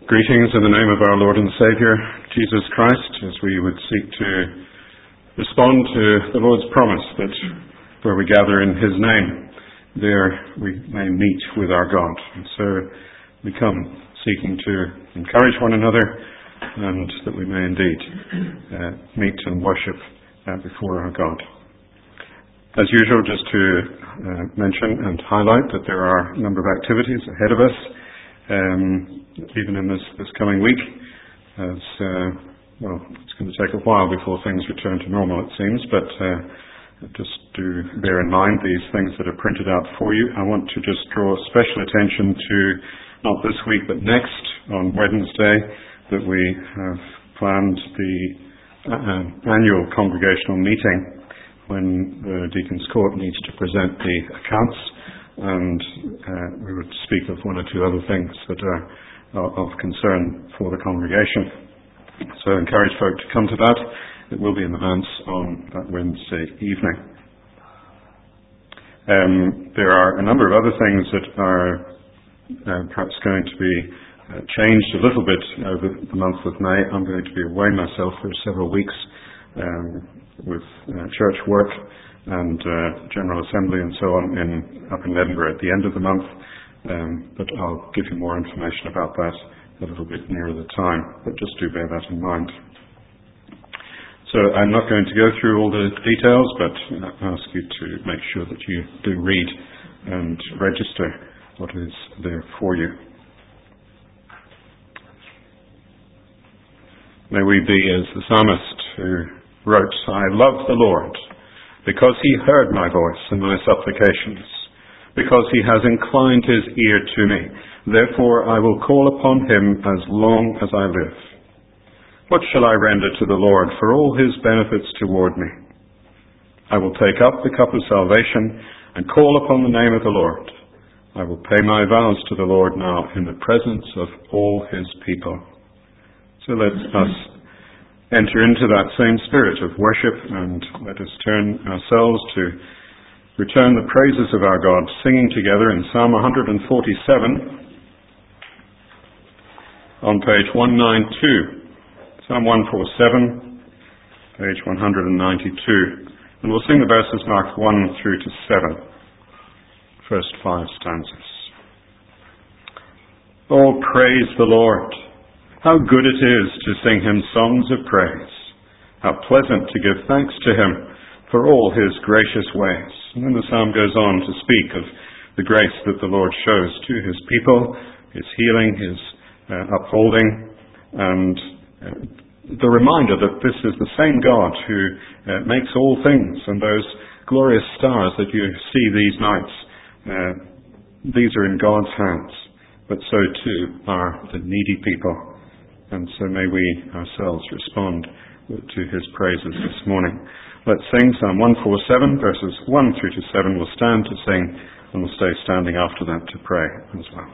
Greetings in the name of our Lord and Saviour, Jesus Christ, as we would seek to respond to the Lord's promise that where we gather in His name, there we may meet with our God. And so we come seeking to encourage one another and that we may indeed meet and worship before our God. As usual, just to mention and highlight that there are a number of activities ahead of us, even in this coming week, as it's going to take a while before things return to normal, it seems, but just do bear in mind these things that are printed out for you. I want to just draw special attention to, not this week, but next, on Wednesday, that we have planned the annual congregational meeting when the Deacon's Court needs to present the accounts, and we would speak of one or two other things that are of concern for the congregation. So encourage folk to come to that. It will be in advance on that Wednesday evening. There are a number of other things that are perhaps going to be changed a little bit over the month of May. I'm going to be away myself for several weeks with church work and General Assembly and so on up in Edinburgh at the end of the month. But I'll give you more information about that a little bit nearer the time. But just do bear that in mind. So I'm not going to go through all the details, but I ask you to make sure that you do read and register what is there for you. May we be as the psalmist who wrote, "I love the Lord, because He heard my voice and my supplications, because He has inclined His ear to me. Therefore I will call upon Him as long as I live. What shall I render to the Lord for all His benefits toward me? I will take up the cup of salvation and call upon the name of the Lord. I will pay my vows to the Lord now in the presence of all His people." So let us enter into that same spirit of worship, and let us turn ourselves to return the praises of our God, singing together in Psalm 147 on page 192. Psalm 147, page 192. And we'll sing the verses marked 1 through to 7, first 5 stanzas. Oh, praise the Lord! How good it is to sing Him songs of praise. How pleasant to give thanks to Him for all His gracious ways. And then the psalm goes on to speak of the grace that the Lord shows to His people, His healing, His upholding, and the reminder that this is the same God who makes all things, and those glorious stars that you see these nights, these are in God's hands, but so too are the needy people. And so may we ourselves respond to His praises this morning. Let's sing Psalm 147, verses 1 through to 7. We'll stand to sing, and we'll stay standing after that to pray as well.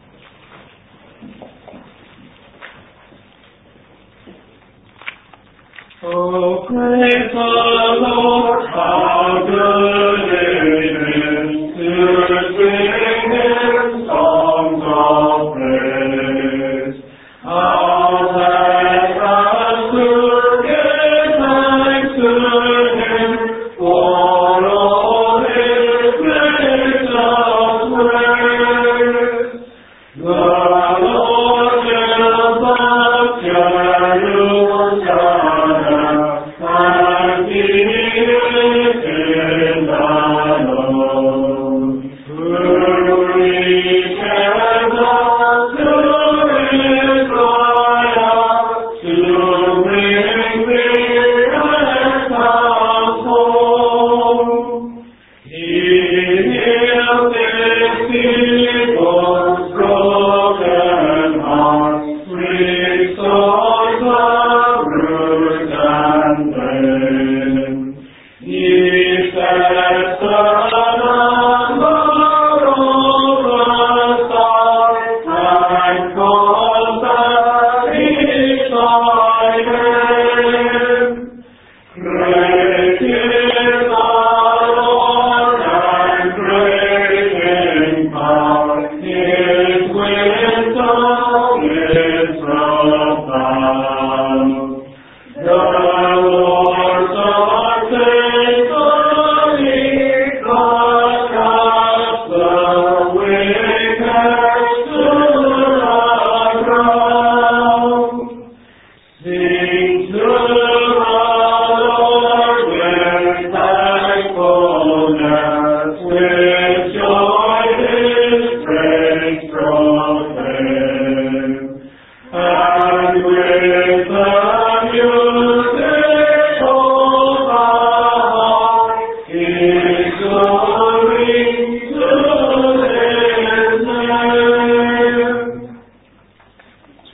Oh, praise the Lord, how good it is to sing Him songs of praise. How let us give thanks to Him for all His gracious ways. The Lord built up Jerusalem, and He is in the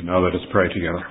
And now let us pray together.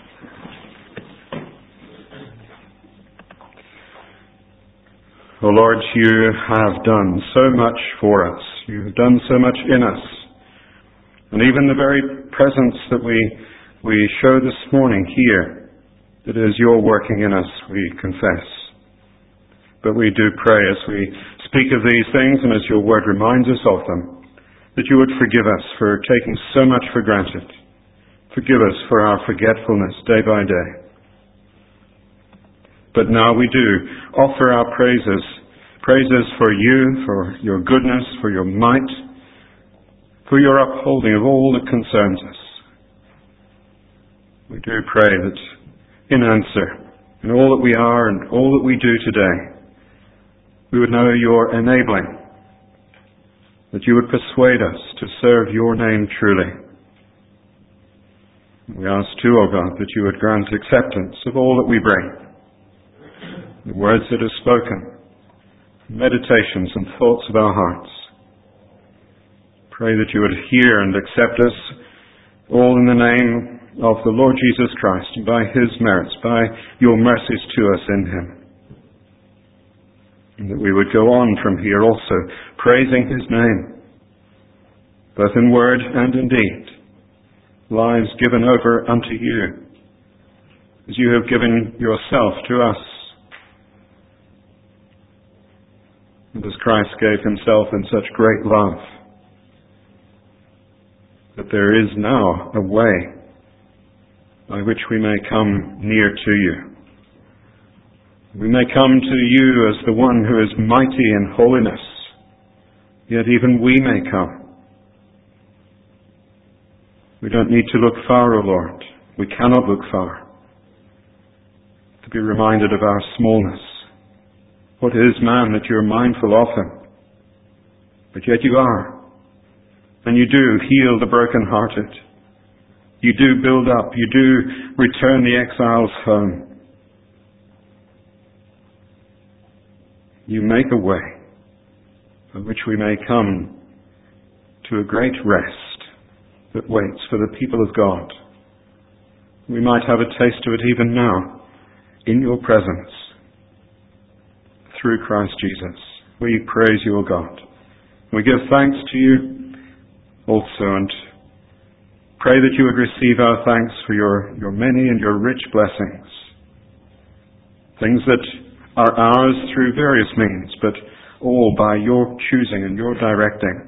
O Lord, you have done so much for us. You have done so much in us. And even the very presence that we show this morning here, that is your working in us, we confess. But we do pray as we speak of these things and as your word reminds us of them, that you would forgive us for taking so much for granted. Forgive us for our forgetfulness day by day. But now we do offer our praises. Praises for you, for your goodness, for your might, for your upholding of all that concerns us. We do pray that in answer, in all that we are and all that we do today, we would know your enabling, that you would persuade us to serve your name truly. We ask too, O God, that you would grant acceptance of all that we bring, the words that are spoken, meditations and thoughts of our hearts. Pray that you would hear and accept us all in the name of the Lord Jesus Christ and by his merits, by your mercies to us in him. And that we would go on from here also praising his name, both in word and in deed, lives given over unto you, as you have given yourself to us. And as Christ gave himself in such great love, that there is now a way by which we may come near to you. We may come to you as the one who is mighty in holiness, yet even we may come. We don't need to look far, O Lord. We cannot look far to be reminded of our smallness. What is man that you are mindful of him? But yet you are. And you do heal the brokenhearted. You do build up. You do return the exiles home. You make a way by which we may come to a great rest that waits for the people of God. We might have a taste of it even now in your presence through Christ Jesus. We praise you, O God. We give thanks to you also and pray that you would receive our thanks for your many and your rich blessings. Things that are ours through various means, but all by your choosing and your directing.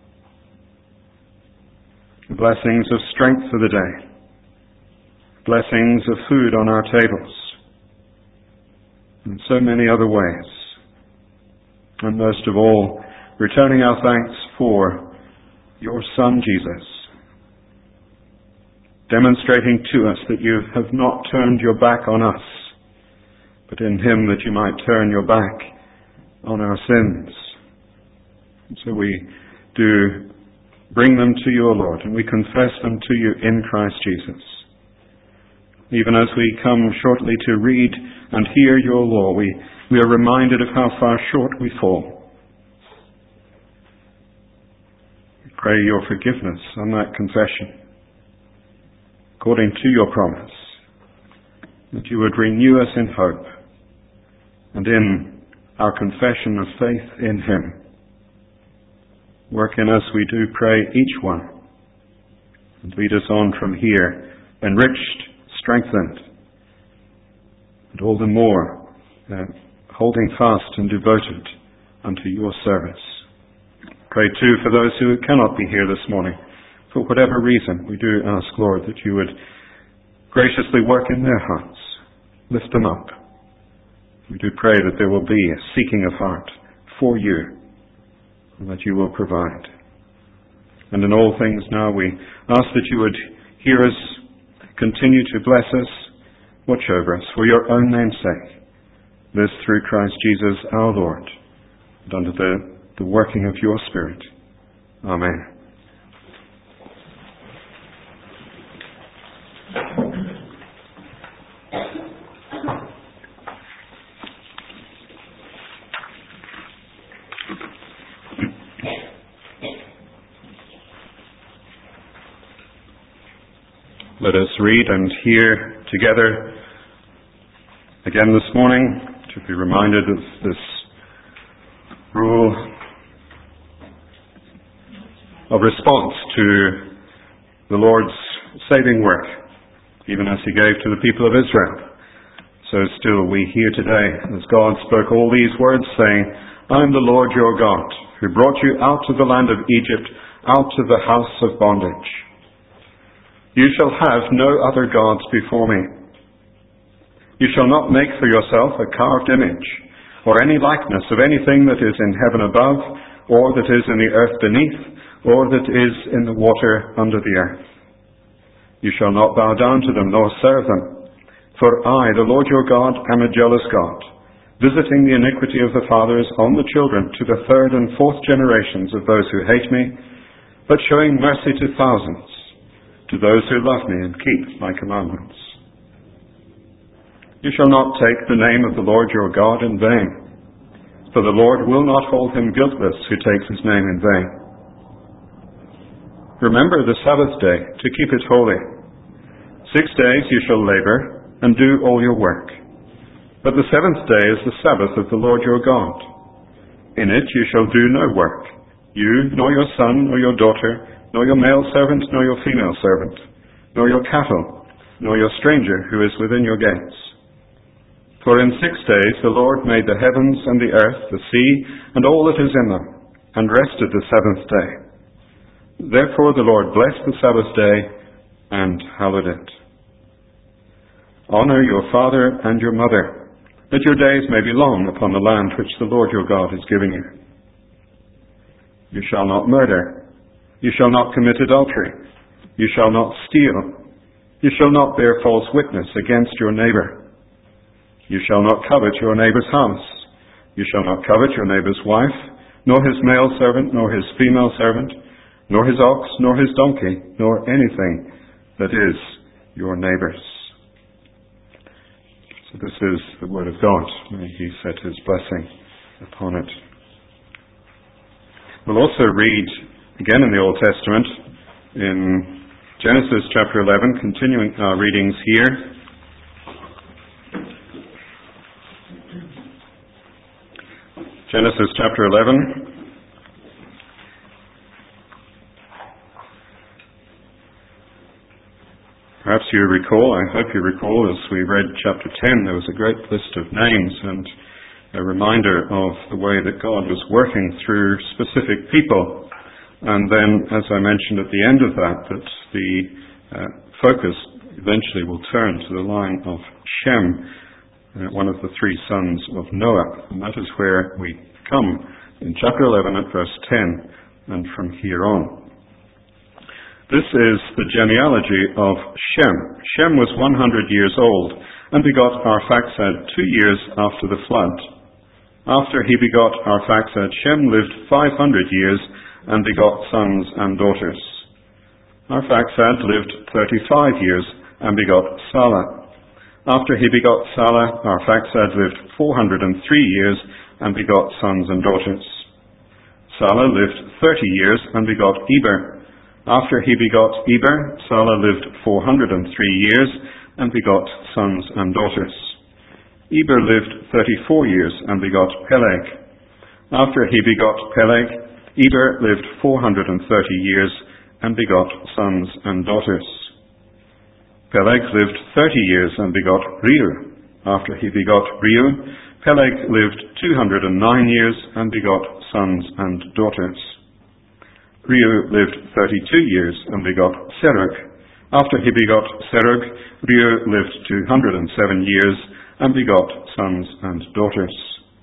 Blessings of strength for the day. Blessings of food on our tables. And so many other ways. And most of all, returning our thanks for your Son Jesus, demonstrating to us that you have not turned your back on us, but in him that you might turn your back on our sins. And so we do bring them to you, O Lord, and we confess them to you in Christ Jesus. Even as we come shortly to read and hear your law, we are reminded of how far short we fall. We pray your forgiveness on that confession, according to your promise, that you would renew us in hope and in our confession of faith in him. Work in us, we do pray, each one, and lead us on from here, enriched, strengthened, and all the more holding fast and devoted unto your service. Pray too for those who cannot be here this morning, for whatever reason. We do ask, Lord, that you would graciously work in their hearts, lift them up. We do pray that there will be a seeking of heart for you, and that you will provide. And in all things now we ask that you would hear us, continue to bless us, watch over us for your own name's sake. This through Christ Jesus our Lord, and under the working of your Spirit. Amen. Let us read and hear together again this morning to be reminded of this rule of response to the Lord's saving work, even as he gave to the people of Israel. So still we hear today, as God spoke all these words, saying, I am the Lord your God, who brought you out of the land of Egypt, out of the house of bondage. You shall have no other gods before me. You shall not make for yourself a carved image, or any likeness of anything that is in heaven above, or that is in the earth beneath, or that is in the water under the earth. You shall not bow down to them, nor serve them. For I, the Lord your God, am a jealous God, visiting the iniquity of the fathers on the children to the third and fourth generations of those who hate me, but showing mercy to thousands, to those who love me and keep my commandments. You shall not take the name of the Lord your God in vain, for the Lord will not hold him guiltless who takes his name in vain. Remember the Sabbath day to keep it holy. 6 days you shall labor and do all your work. But the seventh day is the Sabbath of the Lord your God. In it you shall do no work, you, nor your son, nor your daughter, nor your male servant, nor your female servant, nor your cattle, nor your stranger who is within your gates. For in 6 days the Lord made the heavens and the earth, the sea, and all that is in them, and rested the seventh day. Therefore the Lord blessed the Sabbath day and hallowed it. Honor your father and your mother, that your days may be long upon the land which the Lord your God is giving you. You shall not murder. You shall not commit adultery. You shall not steal. You shall not bear false witness against your neighbor. You shall not covet your neighbor's house. You shall not covet your neighbor's wife, nor his male servant, nor his female servant, nor his ox, nor his donkey, nor anything that is your neighbor's. So this is the word of God. May he set his blessing upon it. We'll also read again in the Old Testament, in Genesis chapter 11, continuing our readings here. Genesis chapter 11. Perhaps you recall, I hope you recall, as we read chapter 10, there was a great list of names and a reminder of the way that God was working through specific people. And then, as I mentioned at the end of that the focus eventually will turn to the line of Shem, one of the three sons of Noah. And that is where we come in chapter 11 at verse 10 and from here on. This is the genealogy of Shem. Shem was 100 years old and begot Arphaxad 2 years after the flood. After he begot Arphaxad, Shem lived 500 years and begot sons and daughters. Arphaxad lived 35 years and begot Salah. After he begot Salah, Arphaxad lived 403 years and begot sons and daughters. Salah lived 30 years and begot Eber. After he begot Eber, Salah lived 403 years and begot sons and daughters. Eber lived 34 years and begot Peleg. After he begot Peleg, Eber lived 430 years and begot sons and daughters. Peleg lived 30 years and begot Reu. After he begot Reu, Peleg lived 209 years and begot sons and daughters. Reu lived 32 years and begot Serug. After he begot Serug, Reu lived 207 years and begot sons and daughters.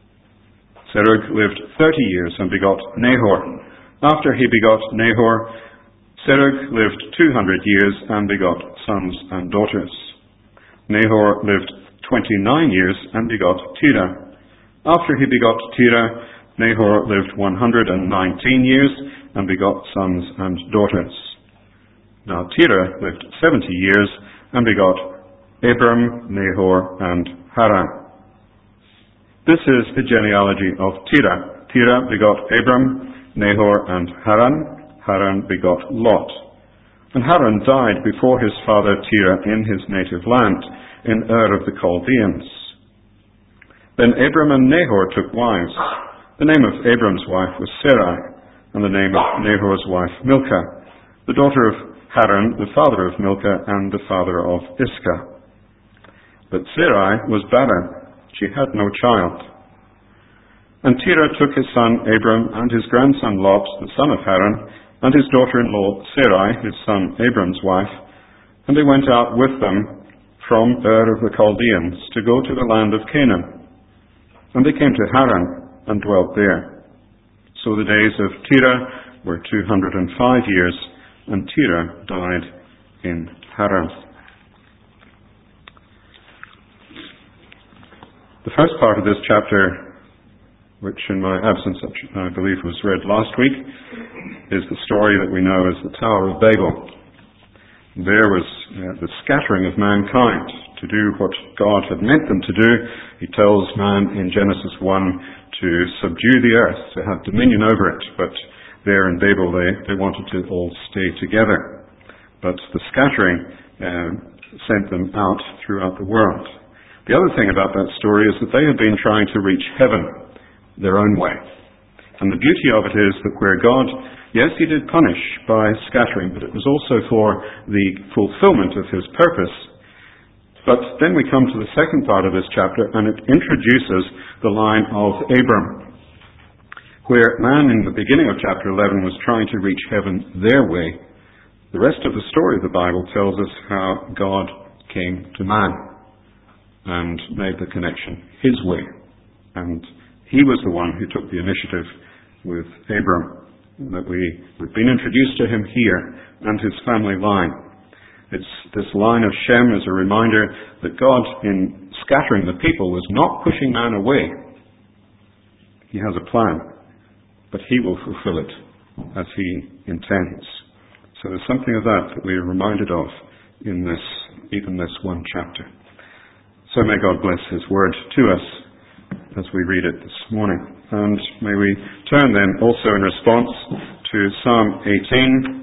Serug lived 30 years and begot Nahor. After he begot Nahor, Serug lived 200 years and begot sons and daughters. Nahor lived 29 years and begot Terah. After he begot Terah, Nahor lived 119 years and begot sons and daughters. Now Terah lived 70 years and begot Abram, Nahor, and Haran. This is the genealogy of Terah. Terah begot Abram, Nahor, and Haran. Haran begot Lot. And Haran died before his father Terah in his native land, in Ur of the Chaldeans. Then Abram and Nahor took wives. The name of Abram's wife was Sarai, and the name of Nahor's wife Milcah, the daughter of Haran, the father of Milcah, and the father of Iscah. But Sarai was barren; she had no child. And Terah took his son Abram and his grandson Lot, the son of Haran, and his daughter-in-law Sarai, his son Abram's wife, and they went out with them from Ur of the Chaldeans to go to the land of Canaan. And they came to Haran and dwelt there. So the days of Terah were 205 years, and Terah died in Haran. The first part of this chapter, which in my absence I believe was read last week, is the story that we know as the Tower of Babel. There was the scattering of mankind to do what God had meant them to do. He tells man in Genesis 1 to subdue the earth, to have dominion over it. But there in Babel they wanted to all stay together. But the scattering sent them out throughout the world. The other thing about that story is that they had been trying to reach heaven their own way. And the beauty of it is that where God, yes, he did punish by scattering, but it was also for the fulfillment of his purpose. But then we come to the second part of this chapter, and it introduces the line of Abram, where man in the beginning of chapter 11 was trying to reach heaven their way. The rest of the story of the Bible tells us how God came to man and made the connection his way. And he was the one who took the initiative with Abram, that we've been introduced to him here and his family line. It's this line of Shem is a reminder that God, in scattering the people, was not pushing man away. He has a plan, but he will fulfill it as he intends. So there's something of that we are reminded of in even this one chapter. So may God bless his word to us as we read it this morning. And may we turn then also in response to Psalm 18.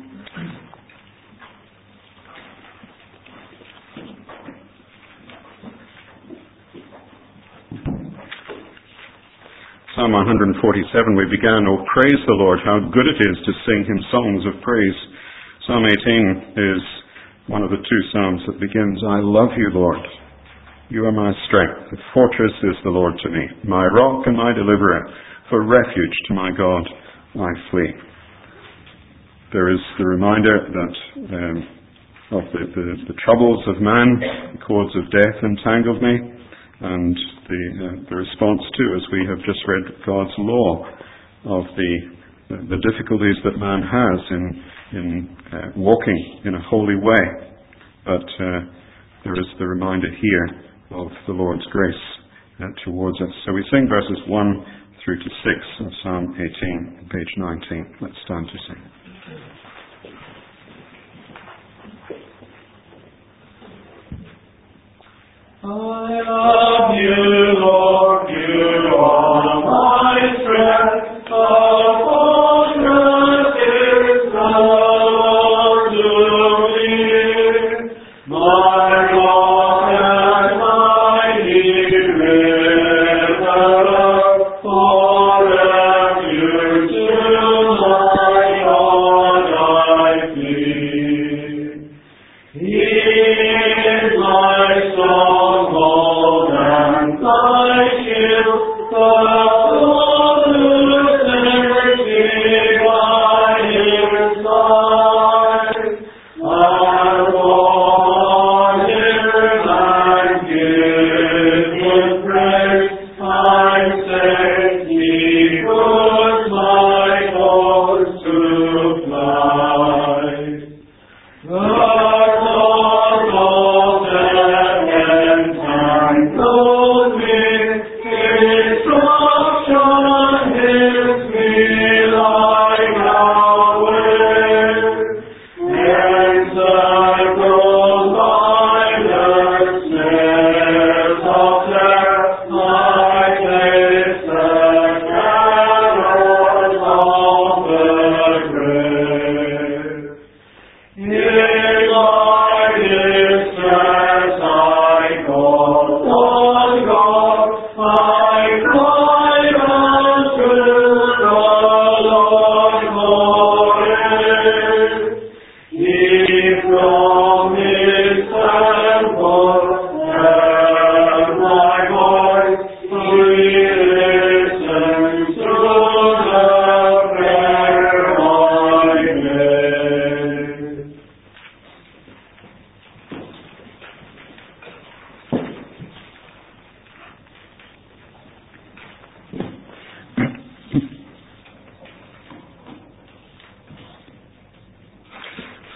Psalm 147 we began, "Oh, praise the Lord, how good it is to sing him songs of praise." Psalm 18 is one of the two psalms that begins, "I love you, Lord. You are my strength. The fortress is the Lord to me, my rock and my deliverer. For refuge to my God I flee." There is the reminder that of the troubles of man, the cords of death entangled me, and the response too, as we have just read God's law, of the difficulties that man has in walking in a holy way. But there is the reminder here of the Lord's grace towards us. So we sing verses 1 through to 6 of Psalm 18, page 19. Let's stand to sing. I love you, Lord, you are my strength. The fortress is the Lord to me, my rock and my deliverer, for refuge to my God I flee. He is my stronghold and my shield, the Lord who sets me by his side. I will him and give him praise. I say he puts my cause to flight. The Lord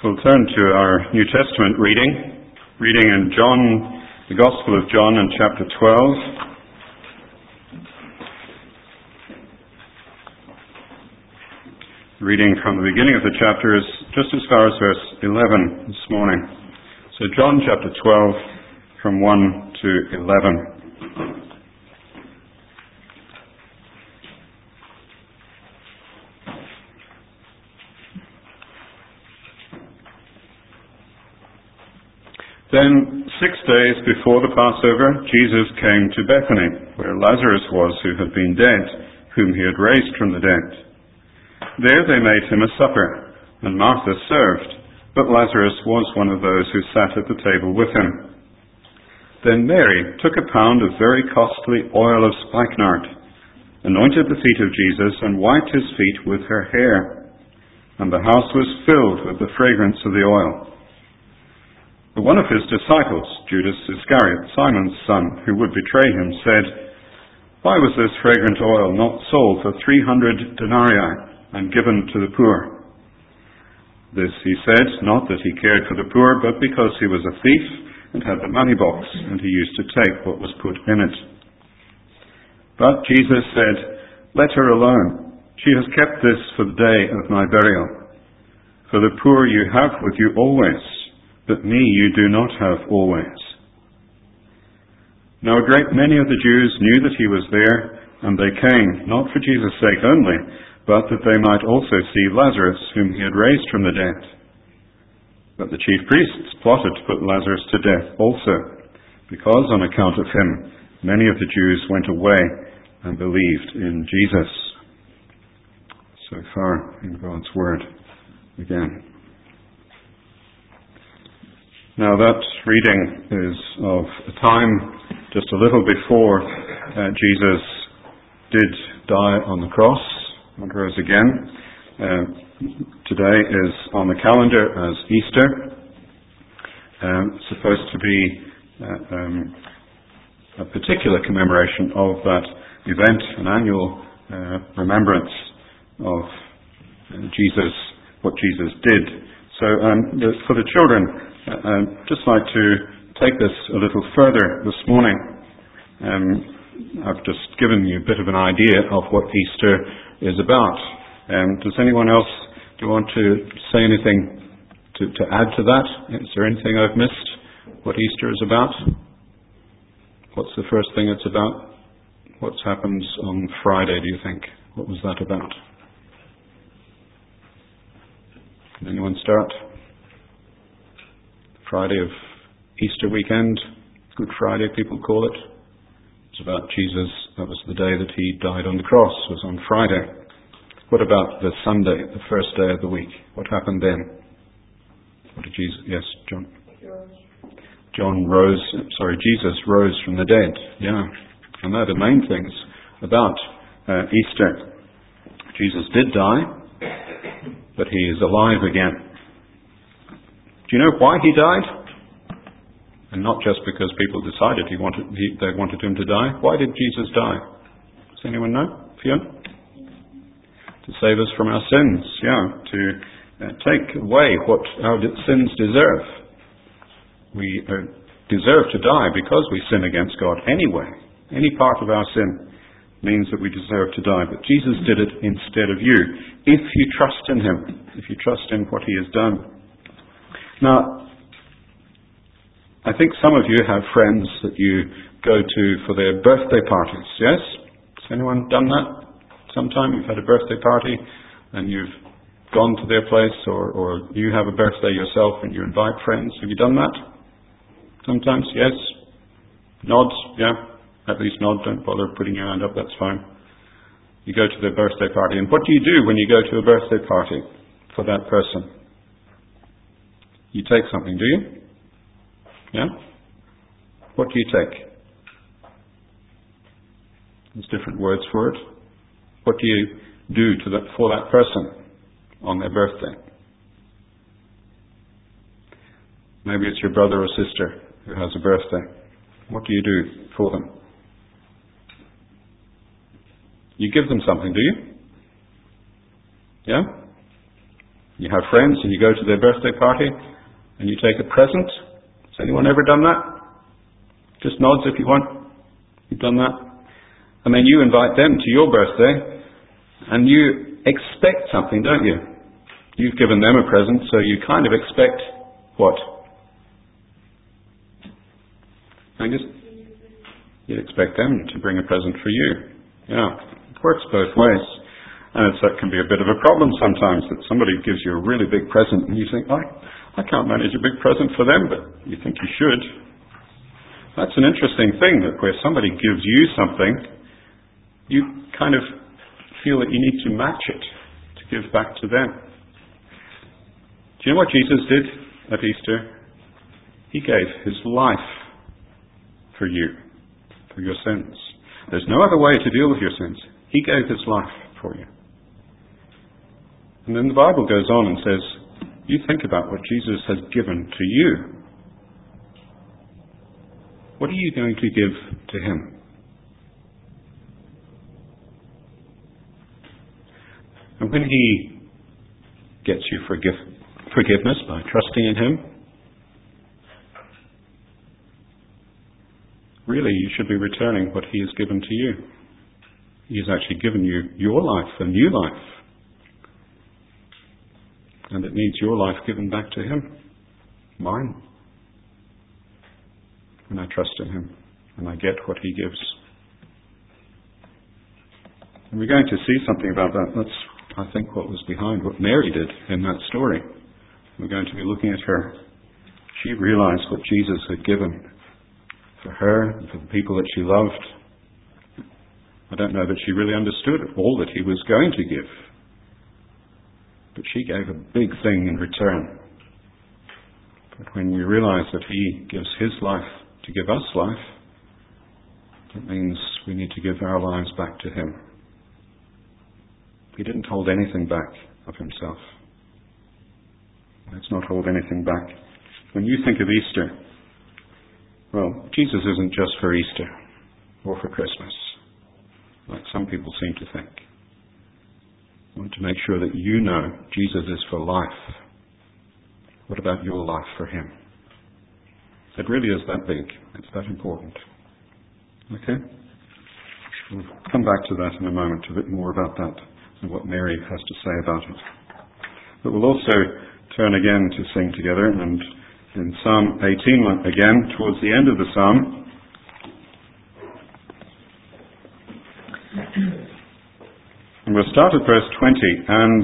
we'll turn to our New Testament reading in John, the Gospel of John in chapter 12. Reading from the beginning of the chapter is just as far as verse 11 this morning. So John chapter 12 from 1 to 11. Then 6 days before the Passover, Jesus came to Bethany, where Lazarus was who had been dead, whom he had raised from the dead. There they made him a supper, and Martha served, but Lazarus was one of those who sat at the table with him. Then Mary took a pound of very costly oil of spikenard, anointed the feet of Jesus, and wiped his feet with her hair. And the house was filled with the fragrance of the oil. But one of his disciples, Judas Iscariot, Simon's son, who would betray him, said, "Why was this fragrant oil not sold for 300 denarii and given to the poor?" This he said, not that he cared for the poor, but because he was a thief and had the money box, and he used to take what was put in it. But Jesus said, "Let her alone. She has kept this for the day of my burial. For the poor you have with you always, but me you do not have always." Now a great many of the Jews knew that he was there, and they came, not for Jesus' sake only, but that they might also see Lazarus, whom he had raised from the dead. But the chief priests plotted to put Lazarus to death also, because on account of him many of the Jews went away and believed in Jesus. So far in God's Word again. Now that reading is of a time just a little before Jesus did die on the cross and rose again. Today is on the calendar as Easter. It's supposed to be a particular commemoration of that event, an annual remembrance of Jesus, what Jesus did. So for the children, I'd just like to take this a little further this morning. I've just given you a bit of an idea of what Easter is about. Does anyone else want to say anything to add to that? Is there anything I've missed? What Easter is about? What's the first thing it's about? What happens on Friday, do you think? What was that about? Can anyone start? Friday of Easter weekend, Good Friday people call it. It's about Jesus. That was the day that he died on the cross, was on Friday. What about the Sunday, the first day of the week? What happened then? What did Jesus, yes, John? Jesus rose from the dead. Yeah. And they're the main things about Easter. Jesus did die, but he is alive again. Do you know why he died? And not just because people decided they wanted him to die. Why did Jesus die? Does anyone know? Fiona? To save us from our sins. Yeah. To take away what our sins deserve. We deserve to die because we sin against God anyway. Any part of our sin means that we deserve to die. But Jesus did it instead of you. If you trust in him. If you trust in what he has done. Now, I think some of you have friends that you go to for their birthday parties, yes? Has anyone done that? Sometime you've had a birthday party and you've gone to their place, or you have a birthday yourself and you invite friends. Have you done that? Sometimes, yes? Nods, yeah? At least nod, don't bother putting your hand up, that's fine. You go to their birthday party, and what do you do when you go to a birthday party for that person? You take something, do you? Yeah? What do you take? There's different words for it. What do you do for that person on their birthday? Maybe it's your brother or sister who has a birthday. What do you do for them? You give them something, do you? Yeah? You have friends and you go to their birthday party and you take a present. Has anyone ever done that? Just nods if you want. You've done that. And then you invite them to your birthday and you expect something, don't you? You've given them a present, so you kind of expect what? You'd expect them to bring a present for you. Yeah, it works both ways. And that can be a bit of a problem sometimes, that somebody gives you a really big present and you think, I can't manage a big present for them, but you think you should. That's an interesting thing, that where somebody gives you something, you kind of feel that you need to match it to give back to them. Do you know what Jesus did at Easter? He gave his life for you, for your sins. There's no other way to deal with your sins. He gave his life for you. And then the Bible goes on and says, you think about what Jesus has given to you. What are you going to give to him? And when he gets you forgiveness by trusting in him, really you should be returning what he has given to you. He has actually given you your life, a new life. And it needs your life given back to him. Mine. And I trust in him. And I get what he gives. And we're going to see something about that. That's, I think, what was behind what Mary did in that story. We're going to be looking at her. She realized what Jesus had given for her and for the people that she loved. I don't know that she really understood all that he was going to give. But she gave a big thing in return. But when we realize that he gives his life to give us life, it means we need to give our lives back to him. He didn't hold anything back of himself. Let's not hold anything back. When you think of Easter, well, Jesus isn't just for Easter or for Christmas, like some people seem to think. I want to make sure that you know Jesus is for life. What about your life for him? It really is that big. It's that important. Okay? We'll come back to that in a moment, a bit more about that and what Mary has to say about it. But we'll also turn again to sing together, and in Psalm 18 again, towards the end of the psalm, and we'll start at verse 20, and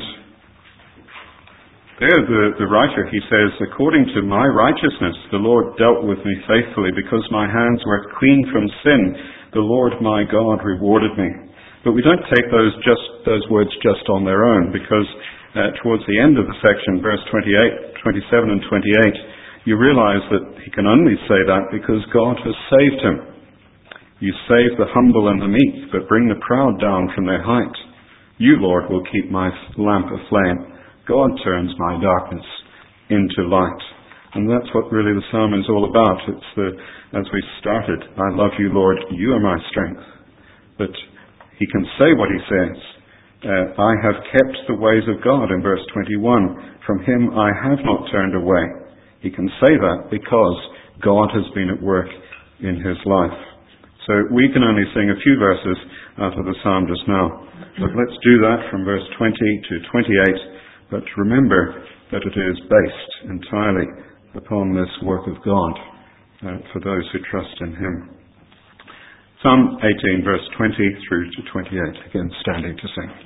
there the writer, he says, according to my righteousness, the Lord dealt with me faithfully, because my hands were clean from sin. The Lord my God rewarded me. But we don't take those words just on their own, because towards the end of the section, verse 28, 27 and 28, you realize that he can only say that because God has saved him. You save the humble and the meek, but bring the proud down from their height. You, Lord, will keep my lamp aflame. God turns my darkness into light. And that's what really the psalm is all about. It's as we started, I love you, Lord, you are my strength. But he can say what he says. I have kept the ways of God in verse 21. From him I have not turned away. He can say that because God has been at work in his life. So we can only sing a few verses out of the psalm just now. But let's do that from verse 20 to 28. But remember that it is based entirely upon this work of God for those who trust in him. Psalm 18, verse 20 through to 28. Again, standing to sing.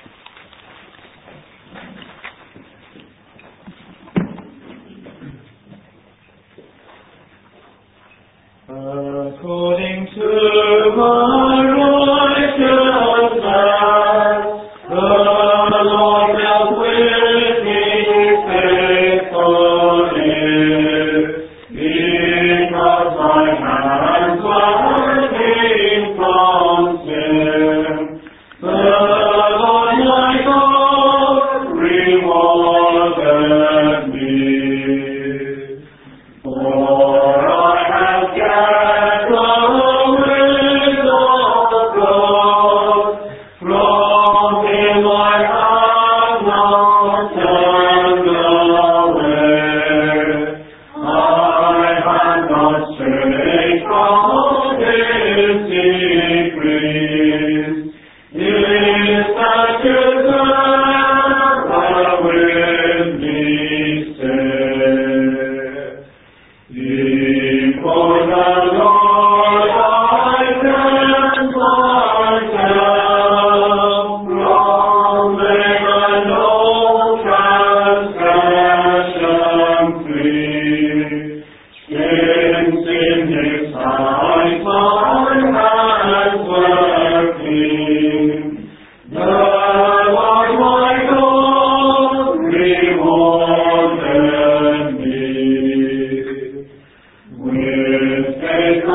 According to my righteousness, the Lord dealt with me faithfully, because my hands were clean from sin. The Lord my God rewarded me. For I have gathered the wisdom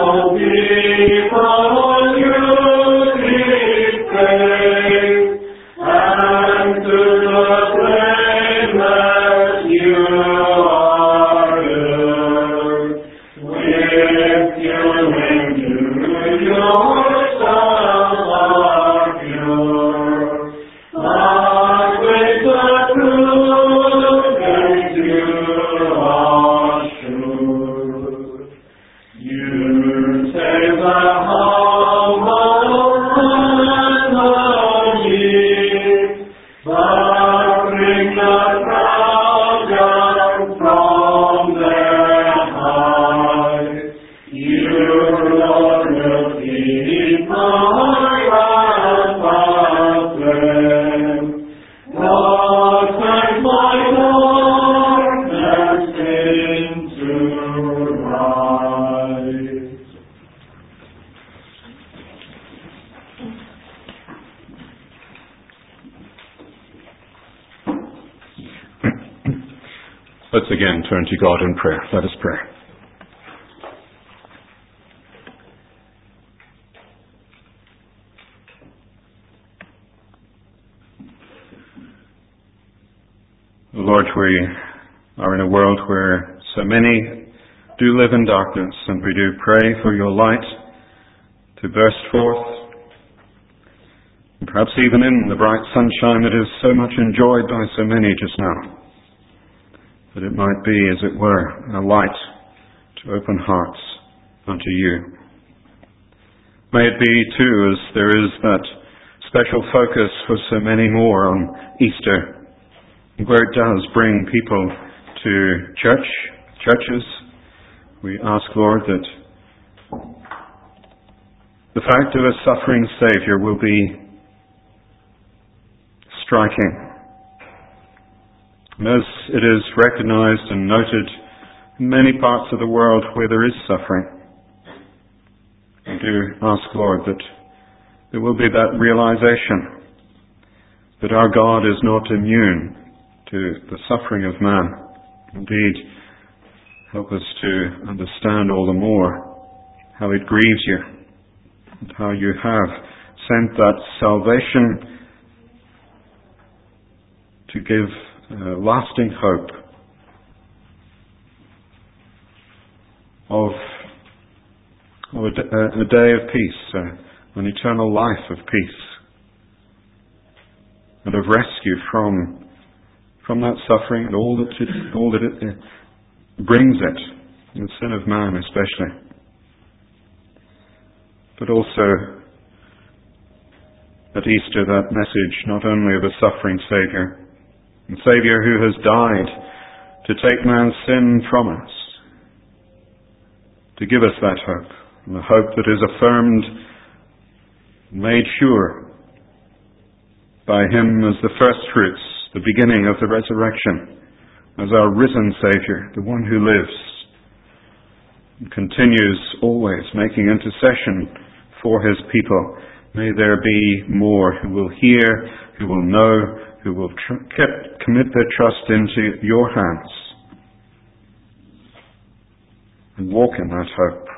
Let's again turn to God in prayer. Let us pray. Lord, we are in a world where so many do live in darkness, and we do pray for your light to burst forth, perhaps even in the bright sunshine that is so much enjoyed by so many just now, that it might be, as it were, a light to open hearts unto you. May it be, too, as there is that special focus for so many more on Easter, where it does bring people to churches. We ask, Lord, that the fact of a suffering Saviour will be striking. And as it is recognized and noted in many parts of the world where there is suffering, we do ask, Lord, that there will be that realization that our God is not immune to the suffering of man. Indeed, help us to understand all the more how it grieves you and how you have sent that salvation to give lasting hope of a day of peace, an eternal life of peace, and of rescue from that suffering and all that it brings it, the sin of man especially, but also at Easter that message not only of a suffering Saviour, a Saviour who has died to take man's sin from us, to give us that hope, and the hope that is affirmed, made sure by Him as the first fruits, the beginning of the resurrection, as our risen Saviour, the one who lives and continues always making intercession for His people. May there be more who will hear, who will know, who will commit their trust into your hands and walk in that hope.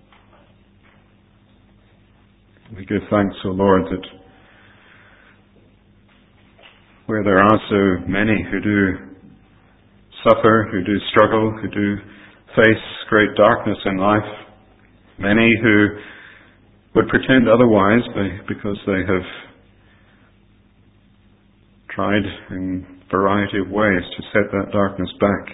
We give thanks, O Lord, that where there are so many who do suffer, who do struggle, who do face great darkness in life, many who would pretend otherwise because they have tried in a variety of ways to set that darkness back.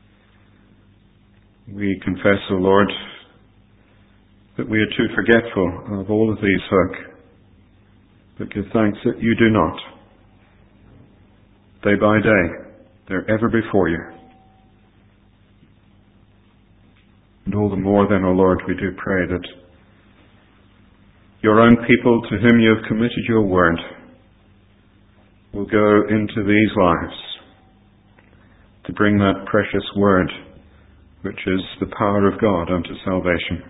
We confess, O Lord, that we are too forgetful of all of these folk, but give thanks that you do not. Day by day, they're ever before you. And all the more then, O Lord, we do pray that your own people to whom you have committed your word will go into these lives to bring that precious word, which is the power of God unto salvation.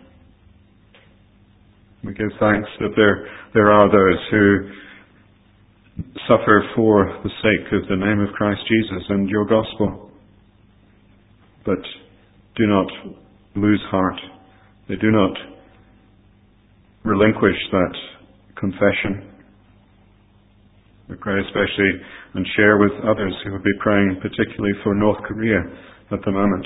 We give thanks that there are those who suffer for the sake of the name of Christ Jesus and your gospel, but do not lose heart. They do not relinquish that confession. We pray especially and share with others who will be praying particularly for North Korea at the moment.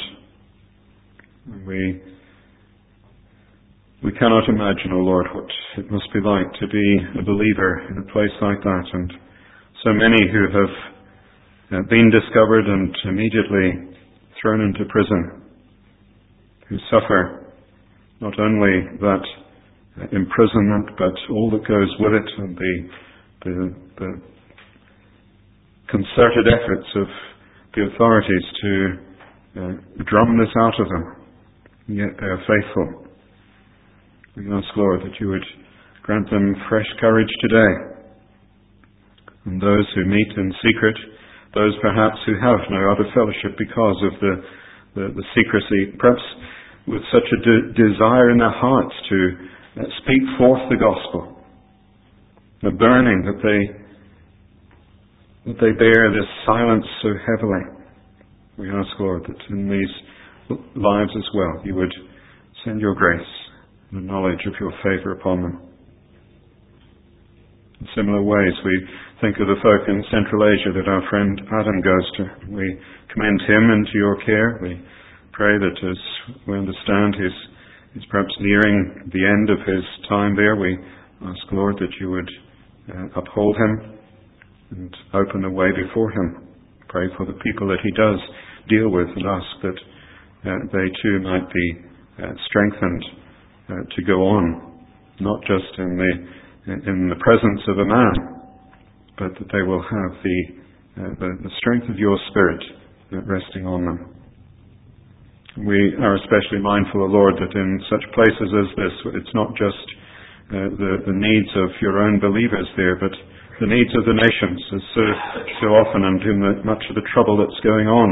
We cannot imagine, O Lord, what it must be like to be a believer in a place like that, and so many who have been discovered and immediately thrown into prison, who suffer not only that imprisonment but all that goes with it, and the concerted efforts of the authorities to drum this out of them, and yet they are faithful. We ask, Lord, that you would grant them fresh courage today. And those who meet in secret, those perhaps who have no other fellowship because of the secrecy, perhaps with such a desire in their hearts to speak forth the gospel, the burning that they bear this silence so heavily. We ask, Lord, that in these lives as well, you would send your grace, the knowledge of your favour upon them. In similar ways, we think of the folk in Central Asia that our friend Adam goes to. We commend him into your care. We pray that as we understand he's perhaps nearing the end of his time there, we ask, Lord, that you would uphold him and open the way before him. Pray for the people that he does deal with, and ask that they too might be strengthened to go on, not just in the presence of a man, but that they will have the strength of your Spirit resting on them. We are especially mindful, O Lord, that in such places as this, it's not just the needs of your own believers there, but the needs of the nations, as so often, and in much of the trouble that's going on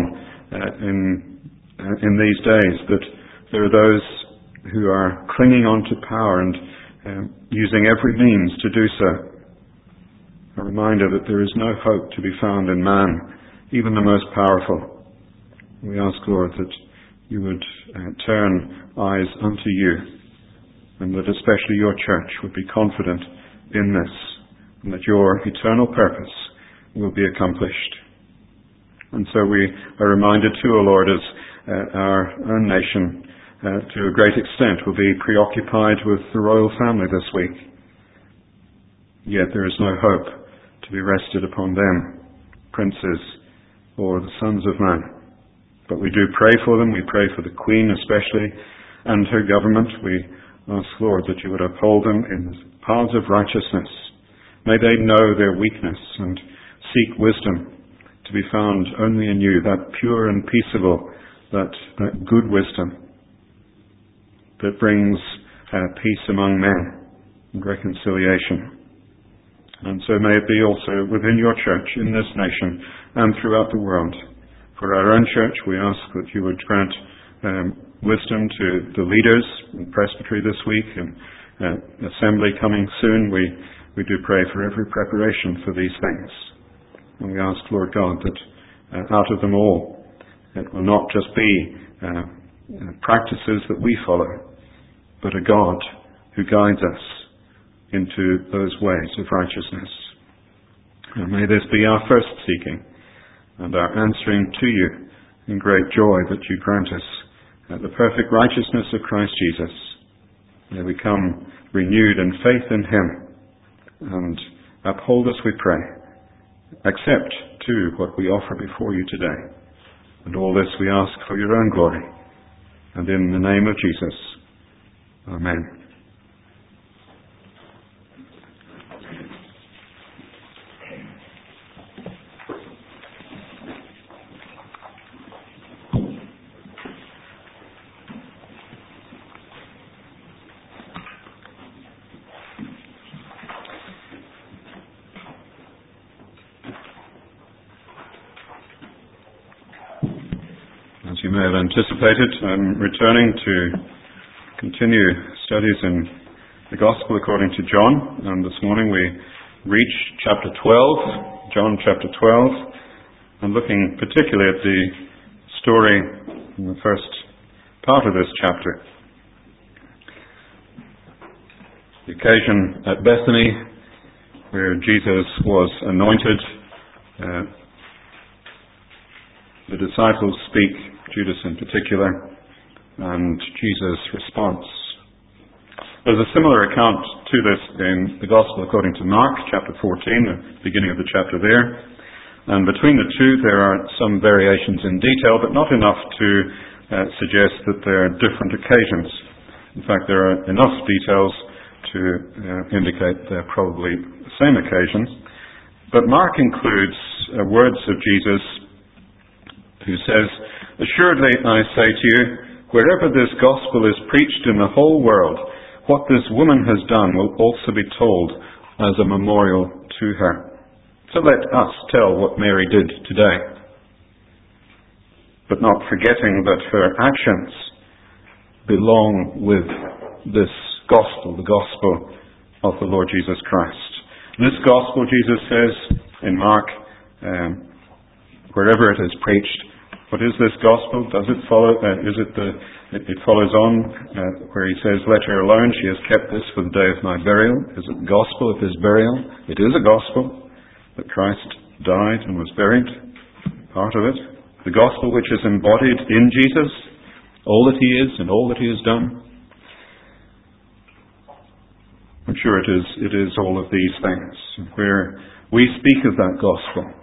in these days, that there are those who are clinging on to power and using every means to do so. A reminder that there is no hope to be found in man, even the most powerful. We ask, Lord, that you would turn eyes unto you, and that especially your church would be confident in this, and that your eternal purpose will be accomplished. And so we are reminded too, O Lord, as our own nation to a great extent will be preoccupied with the royal family this week. Yet there is no hope to be rested upon them, princes or the sons of man. But we do pray for them. We pray for the Queen especially and her government. We ask, Lord, that you would uphold them in the paths of righteousness. May they know their weakness and seek wisdom to be found only in you, that pure and peaceable, that good wisdom that brings peace among men and reconciliation. And so may it be also within your church, in this nation, and throughout the world. For our own church, we ask that you would grant wisdom to the leaders in presbytery this week and assembly coming soon. We do pray for every preparation for these things. And we ask, Lord God, that out of them all, it will not just be practices that we follow, but a God who guides us into those ways of righteousness. And may this be our first seeking and our answering to you in great joy that you grant us the perfect righteousness of Christ Jesus. May we come renewed in faith in him, and uphold us, we pray. Accept, too, what we offer before you today. And all this we ask for your own glory. And in the name of Jesus. Amen. As you may have anticipated, I'm returning to continue studies in the Gospel according to John, and this morning we reach chapter 12, John chapter 12, and looking particularly at the story in the first part of this chapter. The occasion at Bethany where Jesus was anointed. The disciples speak, Judas in particular, and Jesus responds. There's a similar account to this in the Gospel according to Mark, chapter 14, the beginning of the chapter there. And between the two there are some variations in detail, but not enough to suggest that there are different occasions. In fact, there are enough details to indicate they're probably the same occasions. But Mark includes words of Jesus who says, "Assuredly I say to you, wherever this gospel is preached in the whole world, what this woman has done will also be told as a memorial to her." So let us tell what Mary did today, but not forgetting that her actions belong with this gospel, the gospel of the Lord Jesus Christ. This gospel, Jesus says in Mark, wherever it is preached, what is this gospel? Does it follow? It follows on where he says, "Let her alone. She has kept this for the day of my burial." Is it the gospel of his burial? It is a gospel that Christ died and was buried. Part of it. The gospel which is embodied in Jesus, all that he is and all that he has done. I'm sure it is all of these things. Where we speak of that gospel,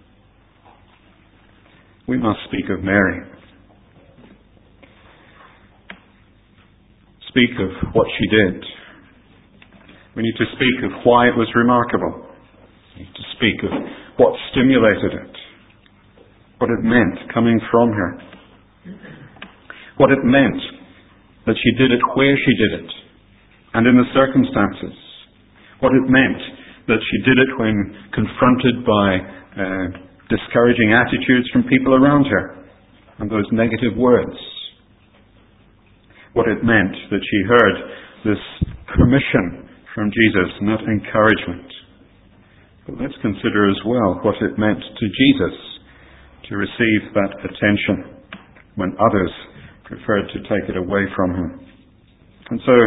we must speak of Mary. Speak of what she did. We need to speak of why it was remarkable. We need to speak of what stimulated it. What it meant coming from her. What it meant that she did it where she did it. And in the circumstances. What it meant that she did it when confronted by discouraging attitudes from people around her and those negative words. What it meant that she heard this permission from Jesus and that encouragement. But let's consider as well what it meant to Jesus to receive that attention when others preferred to take it away from him. And so,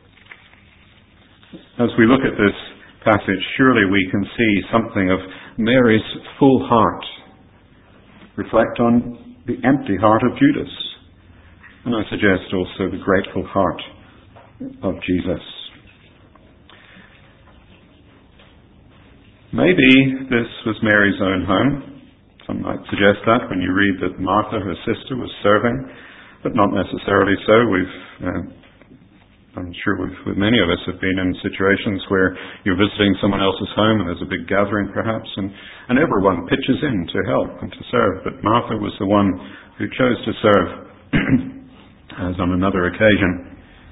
as we look at this passage, surely we can see something of Mary's full heart reflect on the empty heart of Judas. And I suggest also the grateful heart of Jesus. Maybe this was Mary's own home. Some might suggest that when you read that Martha, her sister, was serving, but not necessarily so. I'm sure with many of us have been in situations where you're visiting someone else's home and there's a big gathering perhaps, and everyone pitches in to help and to serve. But Martha was the one who chose to serve, as on another occasion.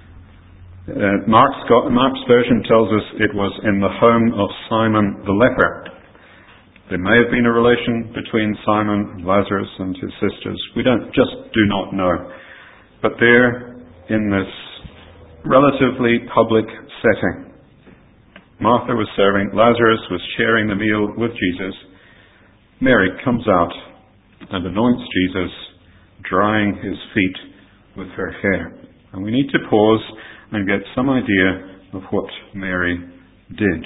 Mark's version tells us it was in the home of Simon the leper. There may have been a relation between Simon, Lazarus, and his sisters. We do not know. But there, in this relatively public setting, Martha was serving, Lazarus was sharing the meal with Jesus. Mary comes out and anoints Jesus, drying his feet with her hair. And we need to pause and get some idea of what Mary did.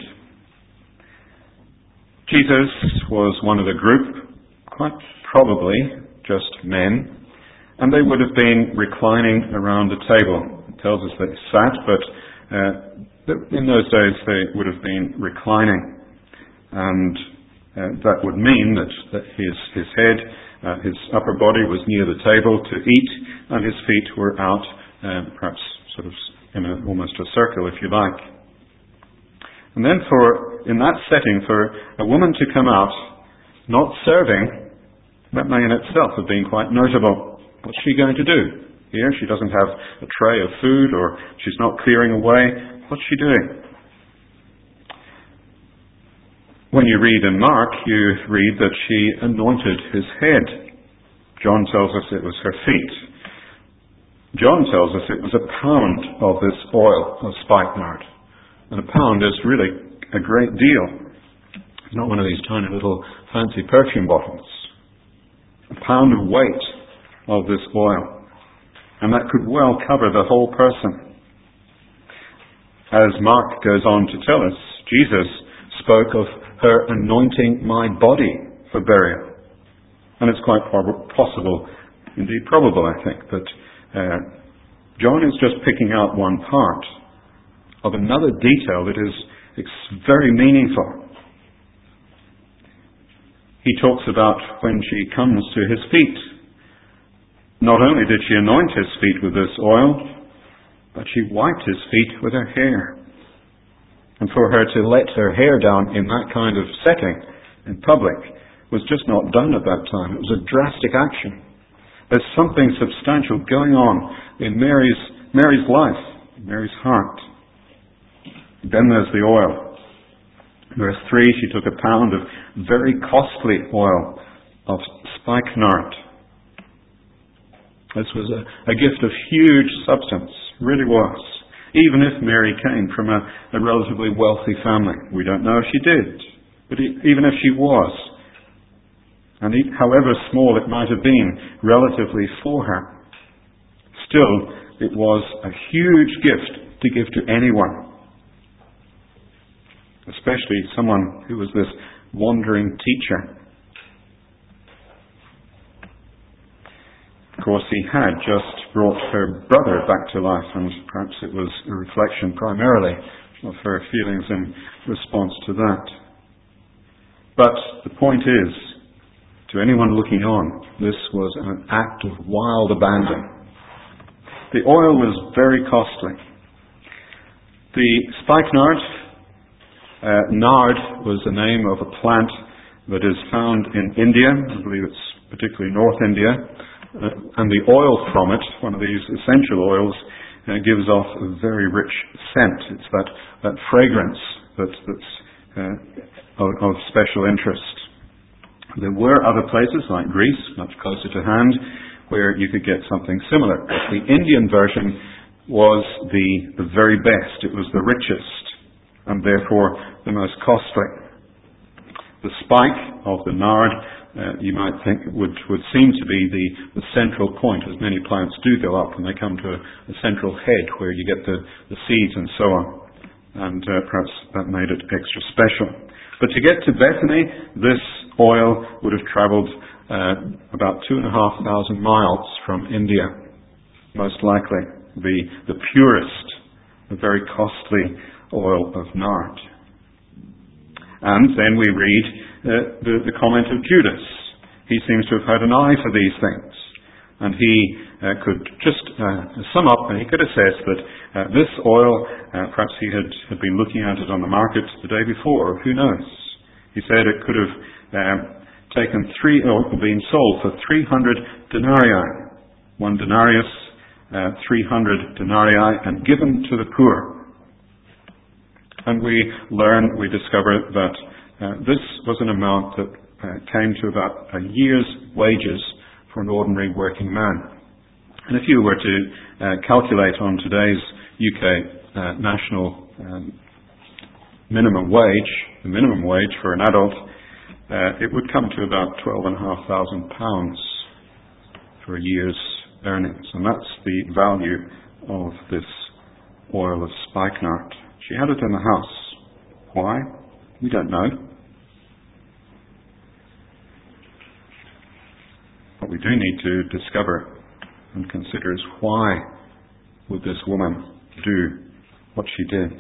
Jesus was one of the group, quite probably just men, and they would have been reclining around the table. It tells us they sat, but in those days they would have been reclining. And that would mean that his head, his upper body was near the table to eat, and his feet were out, perhaps sort of in almost a circle, if you like. And then in that setting, for a woman to come out not serving, that may in itself have been quite notable. What's she going to do? Here, she doesn't have a tray of food, or she's not clearing away. What's she doing? When you read in Mark, you read that she anointed his head. John tells us it was her feet. John tells us it was a pound of this oil of spikenard. And a pound is really a great deal. It's not one of these tiny little fancy perfume bottles. A pound of weight of this oil. And that could well cover the whole person. As Mark goes on to tell us, Jesus spoke of her anointing my body for burial. And it's quite possible, indeed probable, I think, that John is just picking out one part of another detail that is very meaningful. He talks about when she comes to his feet. Not only did she anoint his feet with this oil, but she wiped his feet with her hair. And for her to let her hair down in that kind of setting, in public, was just not done at that time. It was a drastic action. There's something substantial going on in Mary's life, Mary's heart. Then there's the oil. Verse 3, she took a pound of very costly oil of spikenard. This was a gift of huge substance, really was. Even if Mary came from a relatively wealthy family. We don't know if she did. But even if she was, and however small it might have been relatively for her, still it was a huge gift to give to anyone. Especially someone who was this wandering teacher. Of course, he had just brought her brother back to life, and perhaps it was a reflection primarily of her feelings in response to that. But the point is, to anyone looking on, this was an act of wild abandon. The oil was very costly. The spikenard, nard was the name of a plant that is found in India. I believe it's particularly North India. And the oil from it, one of these essential oils, gives off a very rich scent. It's that fragrance that's of special interest. There were other places like Greece, much closer to hand, where you could get something similar. But the Indian version was the very best. It was the richest, and therefore the most costly. The spike of the nard, you might think, would seem to be the central point, as many plants do go up and they come to a central head where you get the seeds and so on. And perhaps that made it extra special. But to get to Bethany, this oil would have travelled about 2,500 miles from India, most likely. The purest, the very costly oil of nard. And then we read the comment of Judas. He seems to have had an eye for these things. And he could just sum up, and he could assess that this oil, perhaps he had been looking at it on the market the day before, who knows. He said it could have been sold for 300 denarii. 1 denarius, 300 denarii, and given to the poor. And we discover that this was an amount that came to about a year's wages for an ordinary working man. And if you were to calculate on today's UK national minimum wage, the minimum wage for an adult, it would come to about £12,500 for a year's earnings. And that's the value of this oil of spikenard. She had it in the house. Why? We don't know. What we do need to discover and consider is why would this woman do what she did?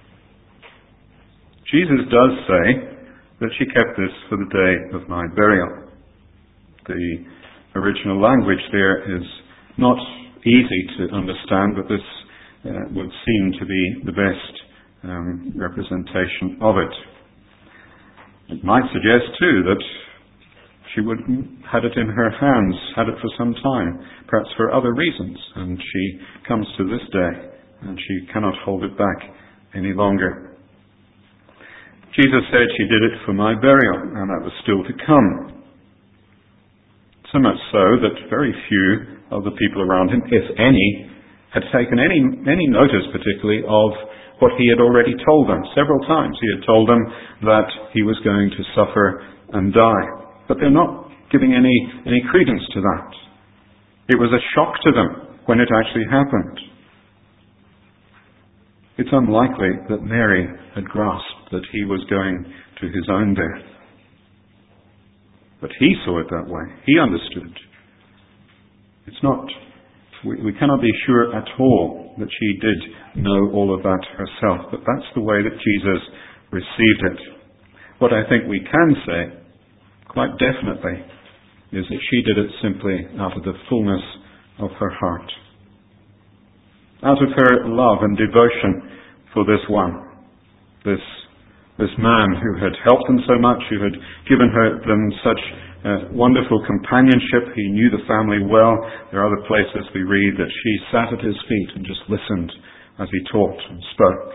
Jesus does say that she kept this for the day of my burial. The original language there is not easy to understand, but this would seem to be the best representation of it. It might suggest too that she had it in her hands, had it for some time, perhaps for other reasons, and she comes to this day and she cannot hold it back any longer. Jesus said she did it for my burial, and that was still to come. So much so that very few of the people around him, if any, had taken any notice particularly of what he had already told them. Several times he had told them that he was going to suffer and die. But they're not giving any credence to that. It was a shock to them when it actually happened. It's unlikely that Mary had grasped that he was going to his own death. But he saw it that way. He understood. It's not, we cannot be sure at all that she did know all of that herself, but that's the way that Jesus received it. What I think we can say, quite definitely, is that she did it simply out of the fullness of her heart. Out of her love and devotion for this one, this man who had helped them so much, who had given them such wonderful companionship. He knew the family well. There are other places we read that she sat at his feet and just listened as he talked and spoke.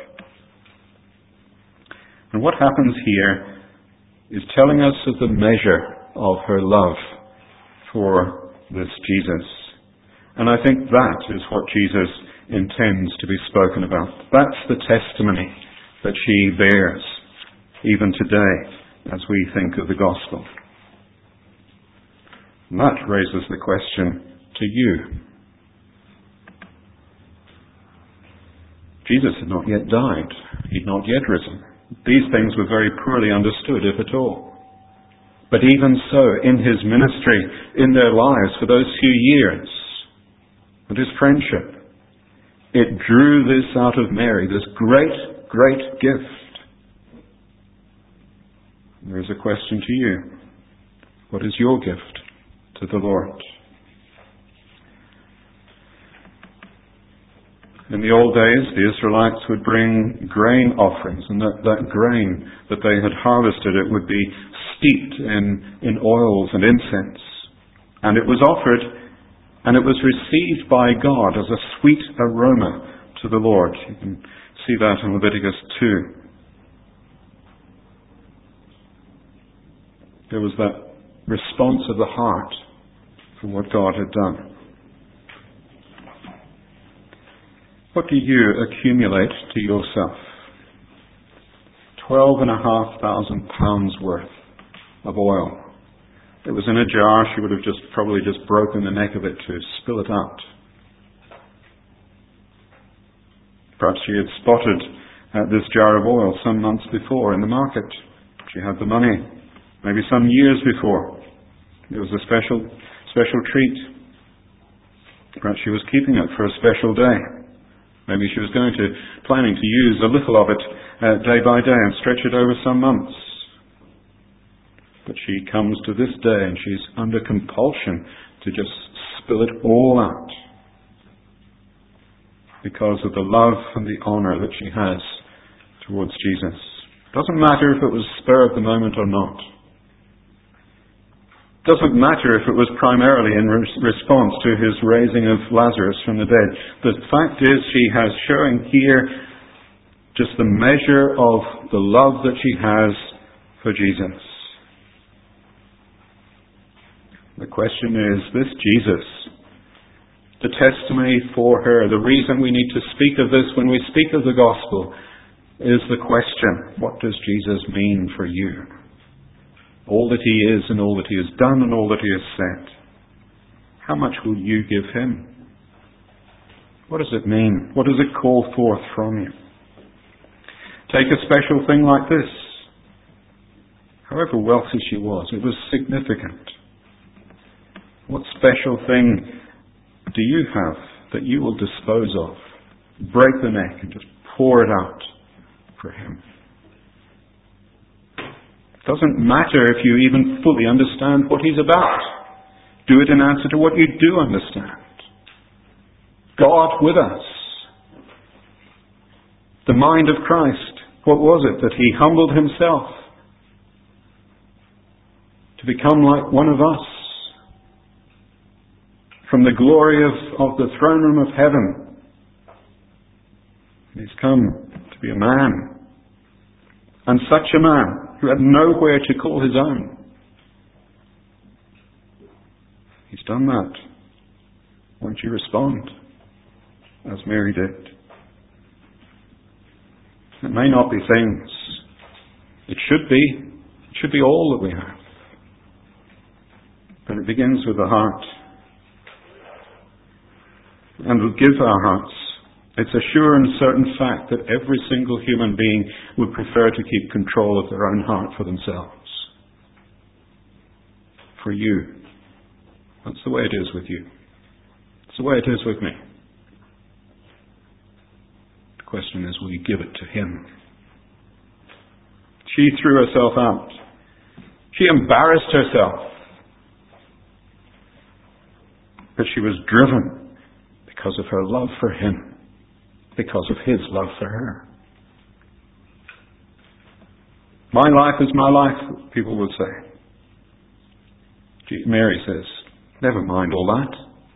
And what happens here is telling us of the measure of her love for this Jesus. And I think that is what Jesus intends to be spoken about. That's the testimony that she bears, even today, as we think of the gospel. And that raises the question to you. Jesus had not yet died. He'd not yet risen. These things were very poorly understood, if at all. But even so, in his ministry, in their lives for those few years, and his friendship, it drew this out of Mary, this great, great gift. There is a question to you. What is your gift to the Lord? In the old days, the Israelites would bring grain offerings, and that grain that they had harvested, it would be steeped in oils and incense. And it was offered, and it was received by God as a sweet aroma to the Lord. You can see that in Leviticus 2. There was that response of the heart for what God had done. What do you accumulate to yourself? 12,500 pounds worth of oil. It was in a jar. She would have probably just broken the neck of it to spill it out. Perhaps she had spotted this jar of oil some months before in the market. She had the money. Maybe some years before. It was a special treat. Perhaps she was keeping it for a special day. Maybe she was planning to use a little of it day by day and stretch it over some months. But she comes to this day and she's under compulsion to just spill it all out because of the love and the honor that she has towards Jesus. Doesn't matter if it was spur of the moment or not. Doesn't matter if it was primarily in response to his raising of Lazarus from the dead. The fact is, she has showing here just the measure of the love that she has for Jesus. The question is, this Jesus, the testimony for her, the reason we need to speak of this when we speak of the gospel, is the question, what does Jesus mean for you? All that he is and all that he has done and all that he has said. How much will you give him? What does it mean? What does it call forth from you? Take a special thing like this. However wealthy she was, it was significant. What special thing do you have that you will dispose of? Break the neck and just pour it out for him. Doesn't matter if you even fully understand what he's about. Do it in answer to what you do understand. God with us. The mind of Christ. What was it? That he humbled himself to become like one of us. From the glory of the throne room of heaven. He's come to be a man. And such a man who had nowhere to call his own. He's done that. Won't you respond as Mary did? It may not be things. It should be all that we have. But it begins with the heart. And we'll give our hearts It's a sure and certain fact that every single human being would prefer to keep control of their own heart for themselves. For you. That's the way it is with you. It's the way it is with me. The question is, will you give it to Him? She threw herself out. She embarrassed herself. But she was driven because of her love for Him, because of His love for her. My life is my life, people would say. Mary says, never mind all that.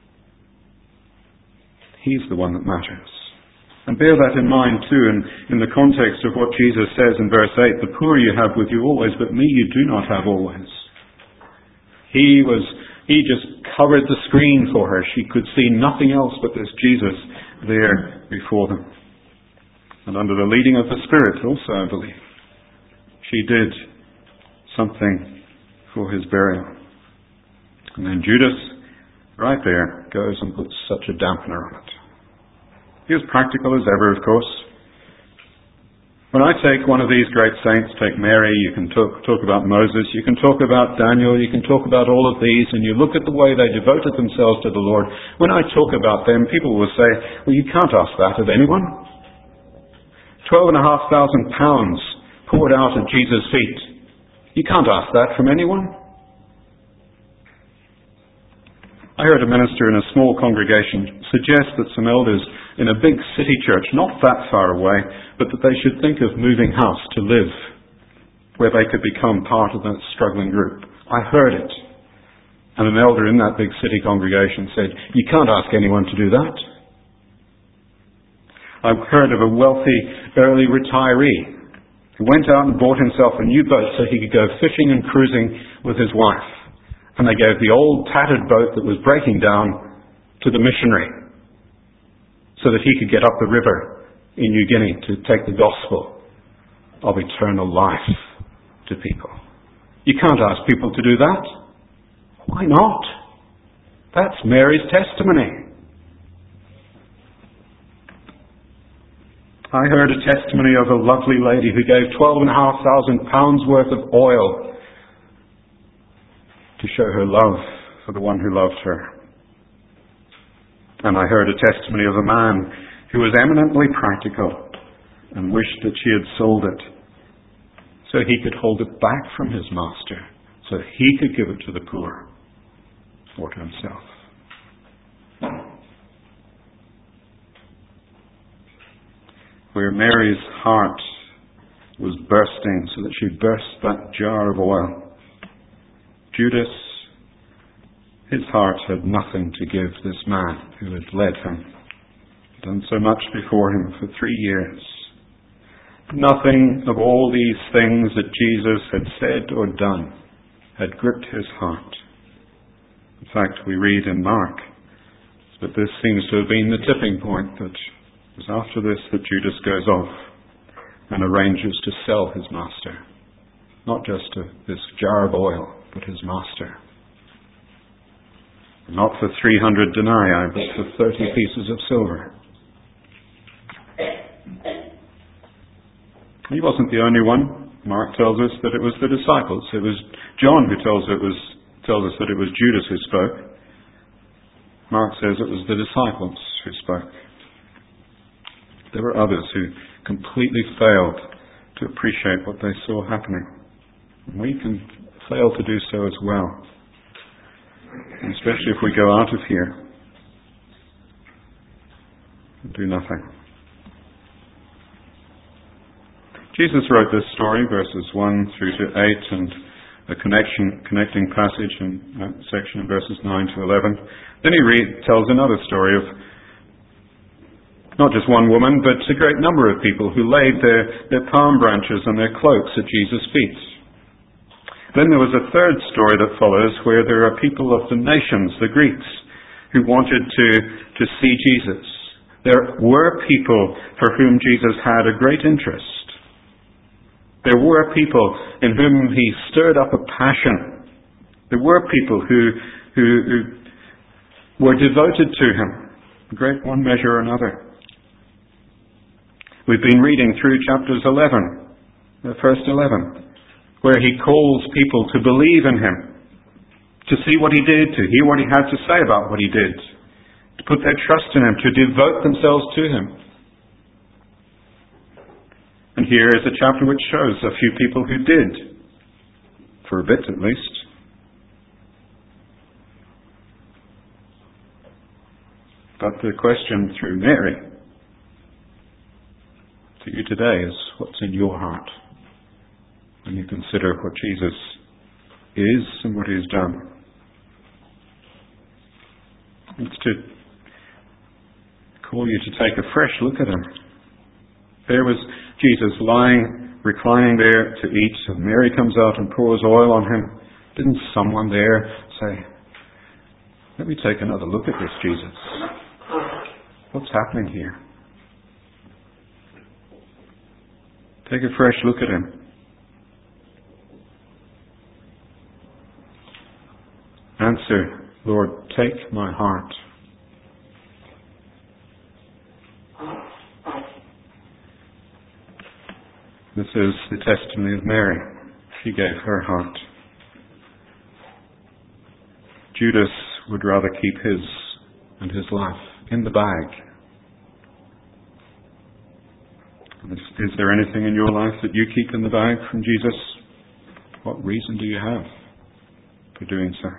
He's the one that matters. And bear that in mind too, in the context of what Jesus says in verse 8, the poor you have with you always, but me you do not have always. He just covered the screen for her. She could see nothing else but this Jesus there before them. And under the leading of the Spirit also, I believe, she did something for His burial. And then Judas, right there, goes and puts such a dampener on it. He was practical as ever, of course. When I take one of these great saints, take Mary, you can talk about Moses, you can talk about Daniel, you can talk about all of these, and you look at the way they devoted themselves to the Lord. When I talk about them, people will say, well, you can't ask that of anyone. 12,500 pounds poured out at Jesus' feet. You can't ask that from anyone. I heard a minister in a small congregation suggest that some elders in a big city church, not that far away, but that they should think of moving house to live, where they could become part of that struggling group. I heard it. And an elder in that big city congregation said, you can't ask anyone to do that. I've heard of a wealthy early retiree who went out and bought himself a new boat so he could go fishing and cruising with his wife. And they gave the old tattered boat that was breaking down to the missionary so that he could get up the river in New Guinea to take the gospel of eternal life to people. You can't ask people to do that. Why not? That's Mary's testimony. I heard a testimony of a lovely lady who gave 12,500 pounds worth of oil to show her love for the one who loved her. And I heard a testimony of a man who was eminently practical and wished that she had sold it so he could hold it back from his master, so he could give it to the poor or to himself. Where Mary's heart was bursting so that she burst that jar of oil, Judas, his heart had nothing to give this man who had led him, done so much before him for 3 years. Nothing of all these things that Jesus had said or done had gripped his heart. In fact, we read in Mark that this seems to have been the tipping point, that it was after this that Judas goes off and arranges to sell his master. Not just this jar of oil, but his master. Not for 300 denarii, but for 30 pieces of silver. He wasn't the only one. Mark tells us that it was the disciples. It was John who tells us that it was Judas who spoke. Mark says it was the disciples who spoke. There were others who completely failed to appreciate what they saw happening. And we can fail to do so as well, especially if we go out of here and do nothing. Jesus wrote this story, verses 1 through to 8, and a connecting passage in that section in verses 9 to 11. Then he tells another story of not just one woman, but a great number of people who laid their palm branches and their cloaks at Jesus' feet. Then there was a third story that follows, where there are people of the nations, the Greeks, who wanted to see Jesus. There were people for whom Jesus had a great interest. There were people in whom he stirred up a passion. There were people who were devoted to him, in great one measure or another. We've been reading through chapters 11, the first 11, where he calls people to believe in him, to see what he did, to hear what he had to say about what he did, to put their trust in him, to devote themselves to him. And here is a chapter which shows a few people who did, for a bit at least. But the question through Mary to you today is, what's in your heart when you consider what Jesus is and what he's done? It's to call you to take a fresh look at him. There was Jesus lying, reclining there to eat, and Mary comes out and pours oil on him. Didn't someone there say, let me take another look at this Jesus? What's happening here? Take a fresh look at him. Answer, Lord, take my heart. This is the testimony of Mary. She gave her heart. Judas would rather keep his and his life in the bag. Is there anything in your life that you keep in the bag from Jesus? What reason do you have for doing so?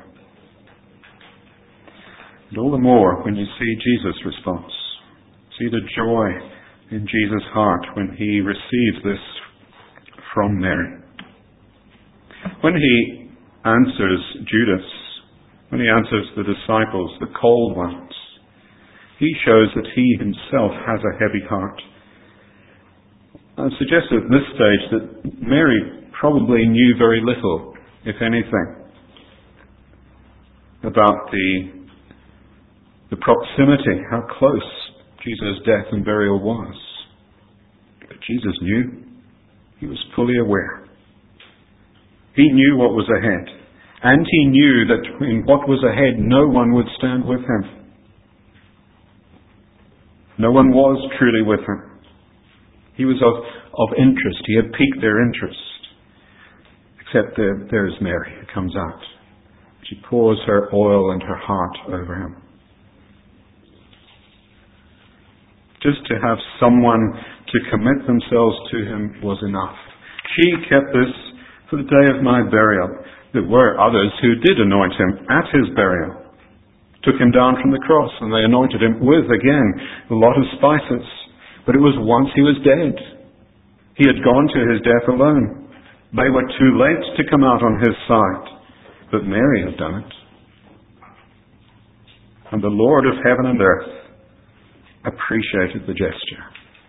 And all the more when you see Jesus' response. See the joy in Jesus' heart when he receives this from Mary. When he answers Judas, when he answers the disciples, the cold ones, he shows that he himself has a heavy heart. I've suggested at this stage that Mary probably knew very little, if anything, about the proximity, how close Jesus' death and burial was. But Jesus knew. He was fully aware. He knew what was ahead. And he knew that in what was ahead, no one would stand with him. No one was truly with him. He was of interest. He had piqued their interest. Except there's Mary who comes out. She pours her oil and her heart over him. Just to have someone to commit themselves to him was enough. She kept this for the day of my burial. There were others who did anoint him at his burial. Took him down from the cross and they anointed him with, again, a lot of spices. But it was once he was dead. He had gone to his death alone. They were too late to come out on his side. But Mary had done it. And the Lord of heaven and earth appreciated the gesture.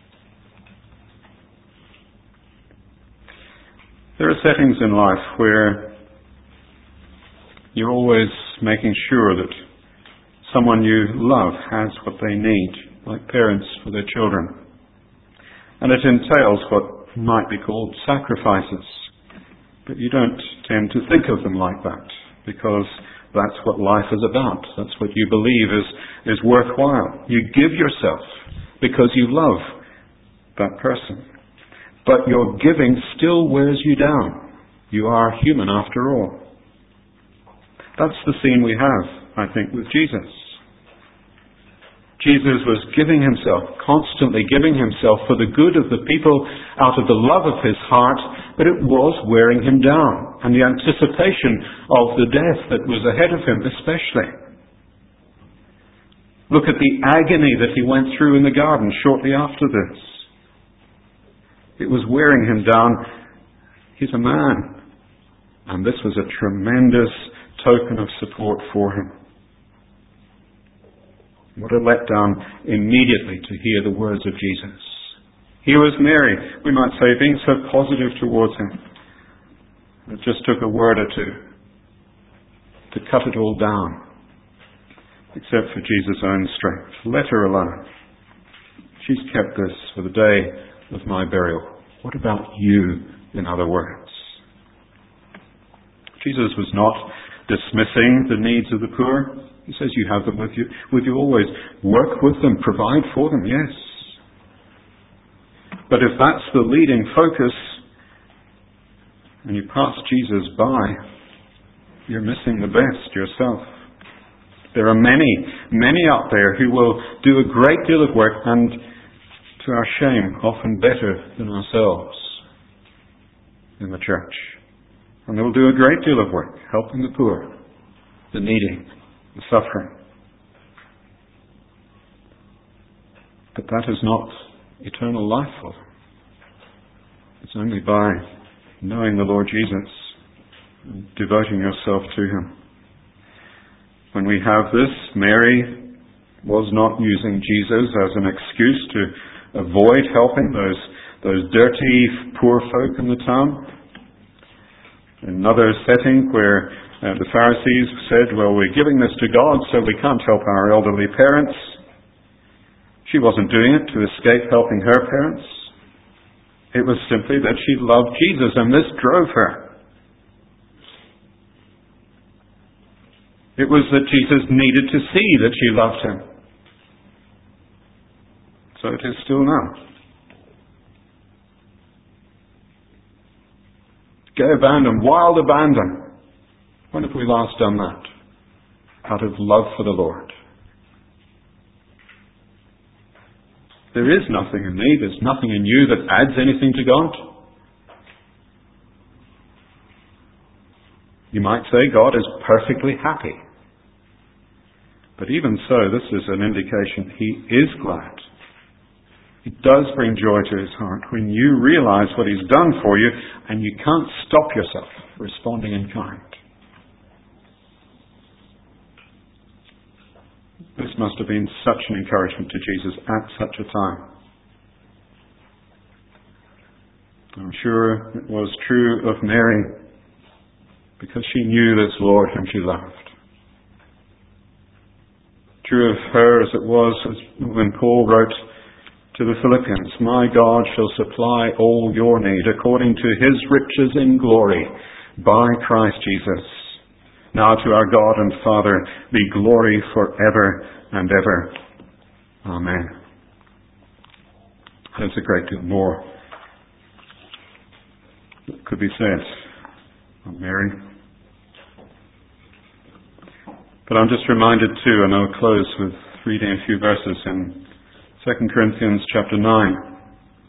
There are settings in life where you're always making sure that someone you love has what they need, like parents for their children. And it entails what might be called sacrifices. But you don't tend to think of them like that, because that's what life is about. That's what you believe is worthwhile. You give yourself because you love that person. But your giving still wears you down. You are human after all. That's the scene we have, I think, with Jesus. Jesus was giving himself, constantly giving himself for the good of the people out of the love of his heart, but it was wearing him down, and the anticipation of the death that was ahead of him especially. Look at the agony that he went through in the garden shortly after this. It was wearing him down. He's a man, and this was a tremendous token of support for him. What a letdown immediately to hear the words of Jesus. Here was Mary, we might say, being so positive towards him. It just took a word or two to cut it all down, except for Jesus' own strength. Let her alone. She's kept this for the day of my burial. What about you, in other words? Jesus was not dismissing the needs of the poor. He says you have them with you always. Work with them, provide for them, yes. But if that's the leading focus, and you pass Jesus by, you're missing the best yourself. There are many out there who will do a great deal of work, and to our shame, often better than ourselves in the church. And they will do a great deal of work, helping the poor, the needy, the suffering. But that is not eternal life for them. It's only by knowing the Lord Jesus and devoting yourself to Him. When we have this, Mary was not using Jesus as an excuse to avoid helping those dirty, poor folk in the town. In another setting where the Pharisees said, well, we're giving this to God, so we can't help our elderly parents. She wasn't doing it to escape helping her parents. It was simply that she loved Jesus, and this drove her. It was that Jesus needed to see that she loved Him. So it is still now. Gay abandon, wild abandon. When have we last done that? Out of love for the Lord. There is nothing in me, there's nothing in you that adds anything to God. You might say God is perfectly happy. But even so, this is an indication He is glad. It does bring joy to His heart when you realize what He's done for you and you can't stop yourself responding in kind. This must have been such an encouragement to Jesus at such a time. I'm sure it was true of Mary because she knew this Lord whom she loved. True of her as it was when Paul wrote to the Philippians, my God shall supply all your need according to His riches in glory by Christ Jesus. Now to our God and Father be glory forever and ever. Amen. There's a great deal more that could be said of Mary. But I'm just reminded too, and I'll close with reading a few verses in 2 Corinthians chapter 9.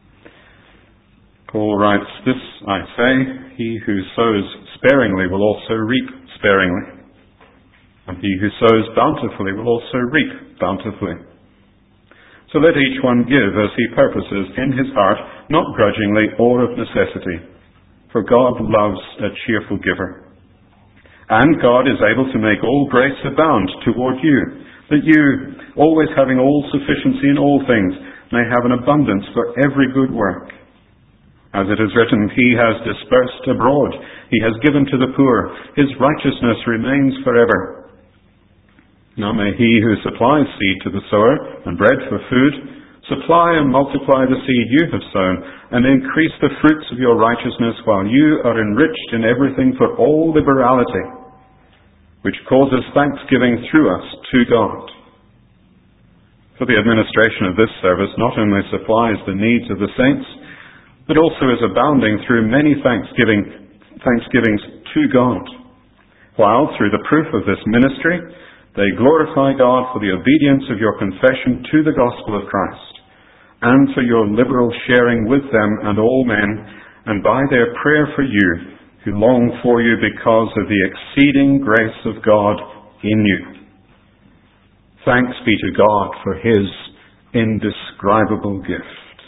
Paul writes, this I say, he who sows sparingly will also reap sparingly, and he who sows bountifully will also reap bountifully. So let each one give as he purposes in his heart, not grudgingly or of necessity, for God loves a cheerful giver. And God is able to make all grace abound toward you, that you, always having all sufficiency in all things, may have an abundance for every good work. As it is written, He has dispersed abroad, He has given to the poor, His righteousness remains forever. Now may He who supplies seed to the sower and bread for food, supply and multiply the seed you have sown, and increase the fruits of your righteousness while you are enriched in everything for all liberality, which causes thanksgiving through us to God. For the administration of this service not only supplies the needs of the saints, but also is abounding through many thanksgivings to God, while through the proof of this ministry they glorify God for the obedience of your confession to the gospel of Christ, and for your liberal sharing with them and all men, and by their prayer for you, who long for you because of the exceeding grace of God in you. Thanks be to God for His indescribable gift.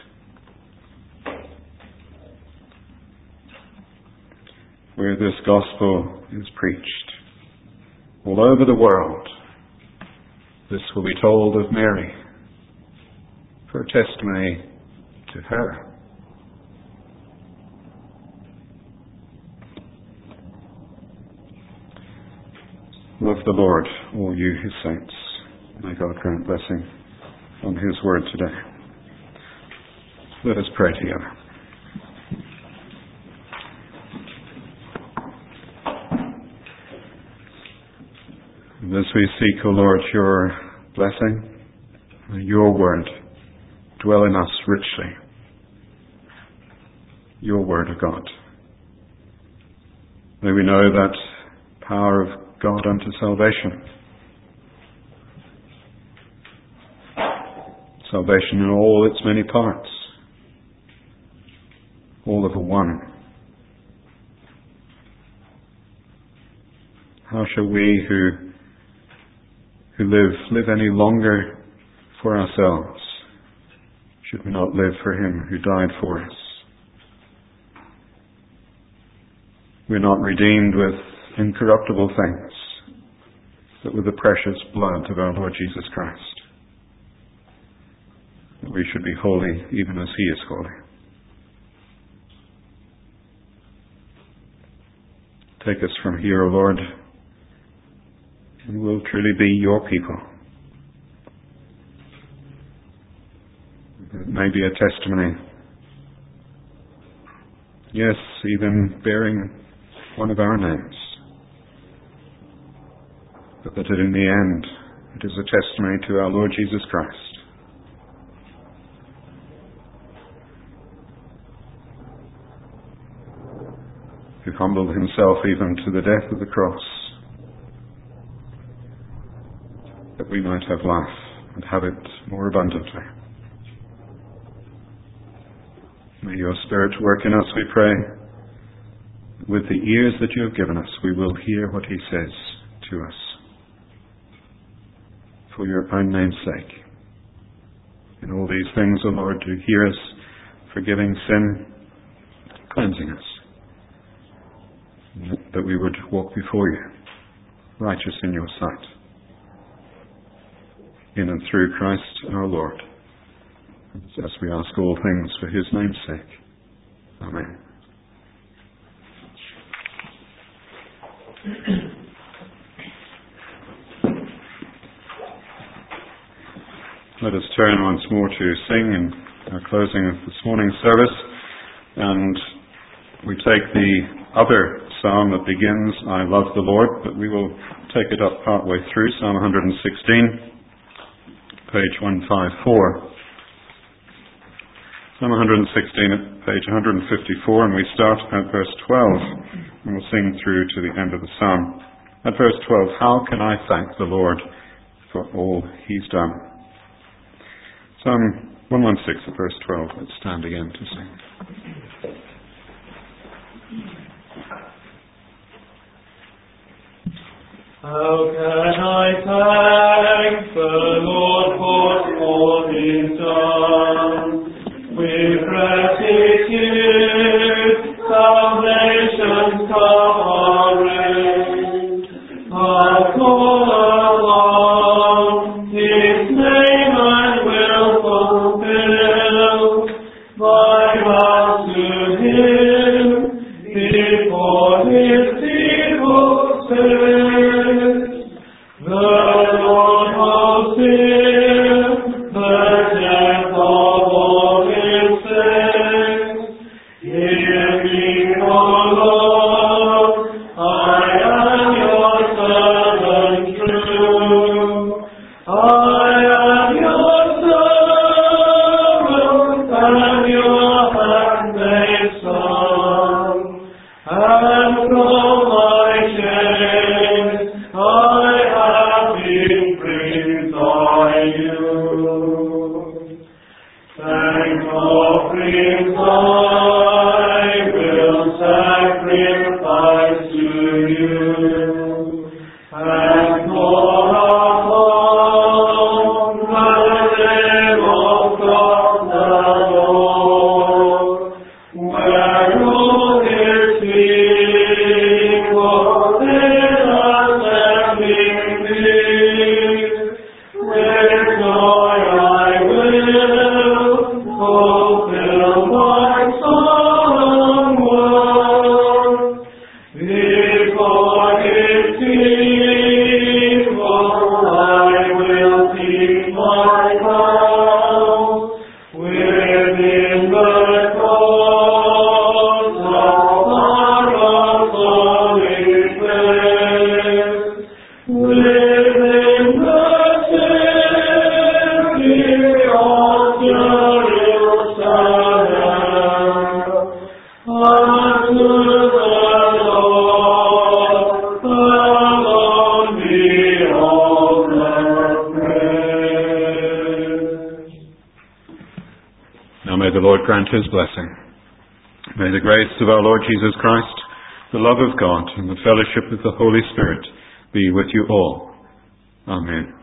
Where this gospel is preached all over the world, this will be told of Mary for testimony to her. Love the Lord, all you His saints. May God grant blessing on His word today. Let us pray together. And as we seek, O Lord, your blessing, your word dwell in us richly. your Word of God. May we know that power of God unto salvation. Salvation in all its many parts, all of a one. How shall we who live any longer for ourselves? Should we not live for him who died for us? We're not redeemed with incorruptible things, but with the precious blood of our Lord Jesus Christ. That we should be holy even as he is holy. Take us from here, O Lord, and we'll truly be your people. It may be a testimony, yes, even bearing one of our names, but that in the end it is a testimony to our Lord Jesus Christ. Who humbled himself even to the death of the cross, that we might have life and have it more abundantly. May your Spirit work in us, we pray. With the ears that you have given us, we will hear what he says to us. For your own name's sake. In all these things, O Lord, do hear us, forgiving sin, cleansing us, that we would walk before you, righteous in your sight. In and through Christ our Lord. As we ask all things for his name's sake. Amen. Let us turn once more to sing in our closing of this morning's service. And we take the other psalm that begins, I love the Lord, but we will take it up partway through, Psalm 116, page 154. Psalm 116 at page 154, and we start at verse 12, and we'll sing through to the end of the psalm. At verse 12, how can I thank the Lord for all he's done? Psalm 116 at verse 12. Let's stand again to sing. How can I thank the Lord for all he's done? With gratitude, salvation's covering. I'll call along his name and will fulfill my vow to him before his people sit. The Lord will sing the death of all his saints. Hear me, O Lord, I am your servant true. I am your servant and your handmaid son. And from my chains I have been freed by you. Thank offerings I will sacrifice to you, and call upon the name of God the Lord, where all his people in assembling me. With joy I will fulfill my the Lord grant his blessing. May the grace of our Lord Jesus Christ, the love of God, and the fellowship of the Holy Spirit be with you all. Amen.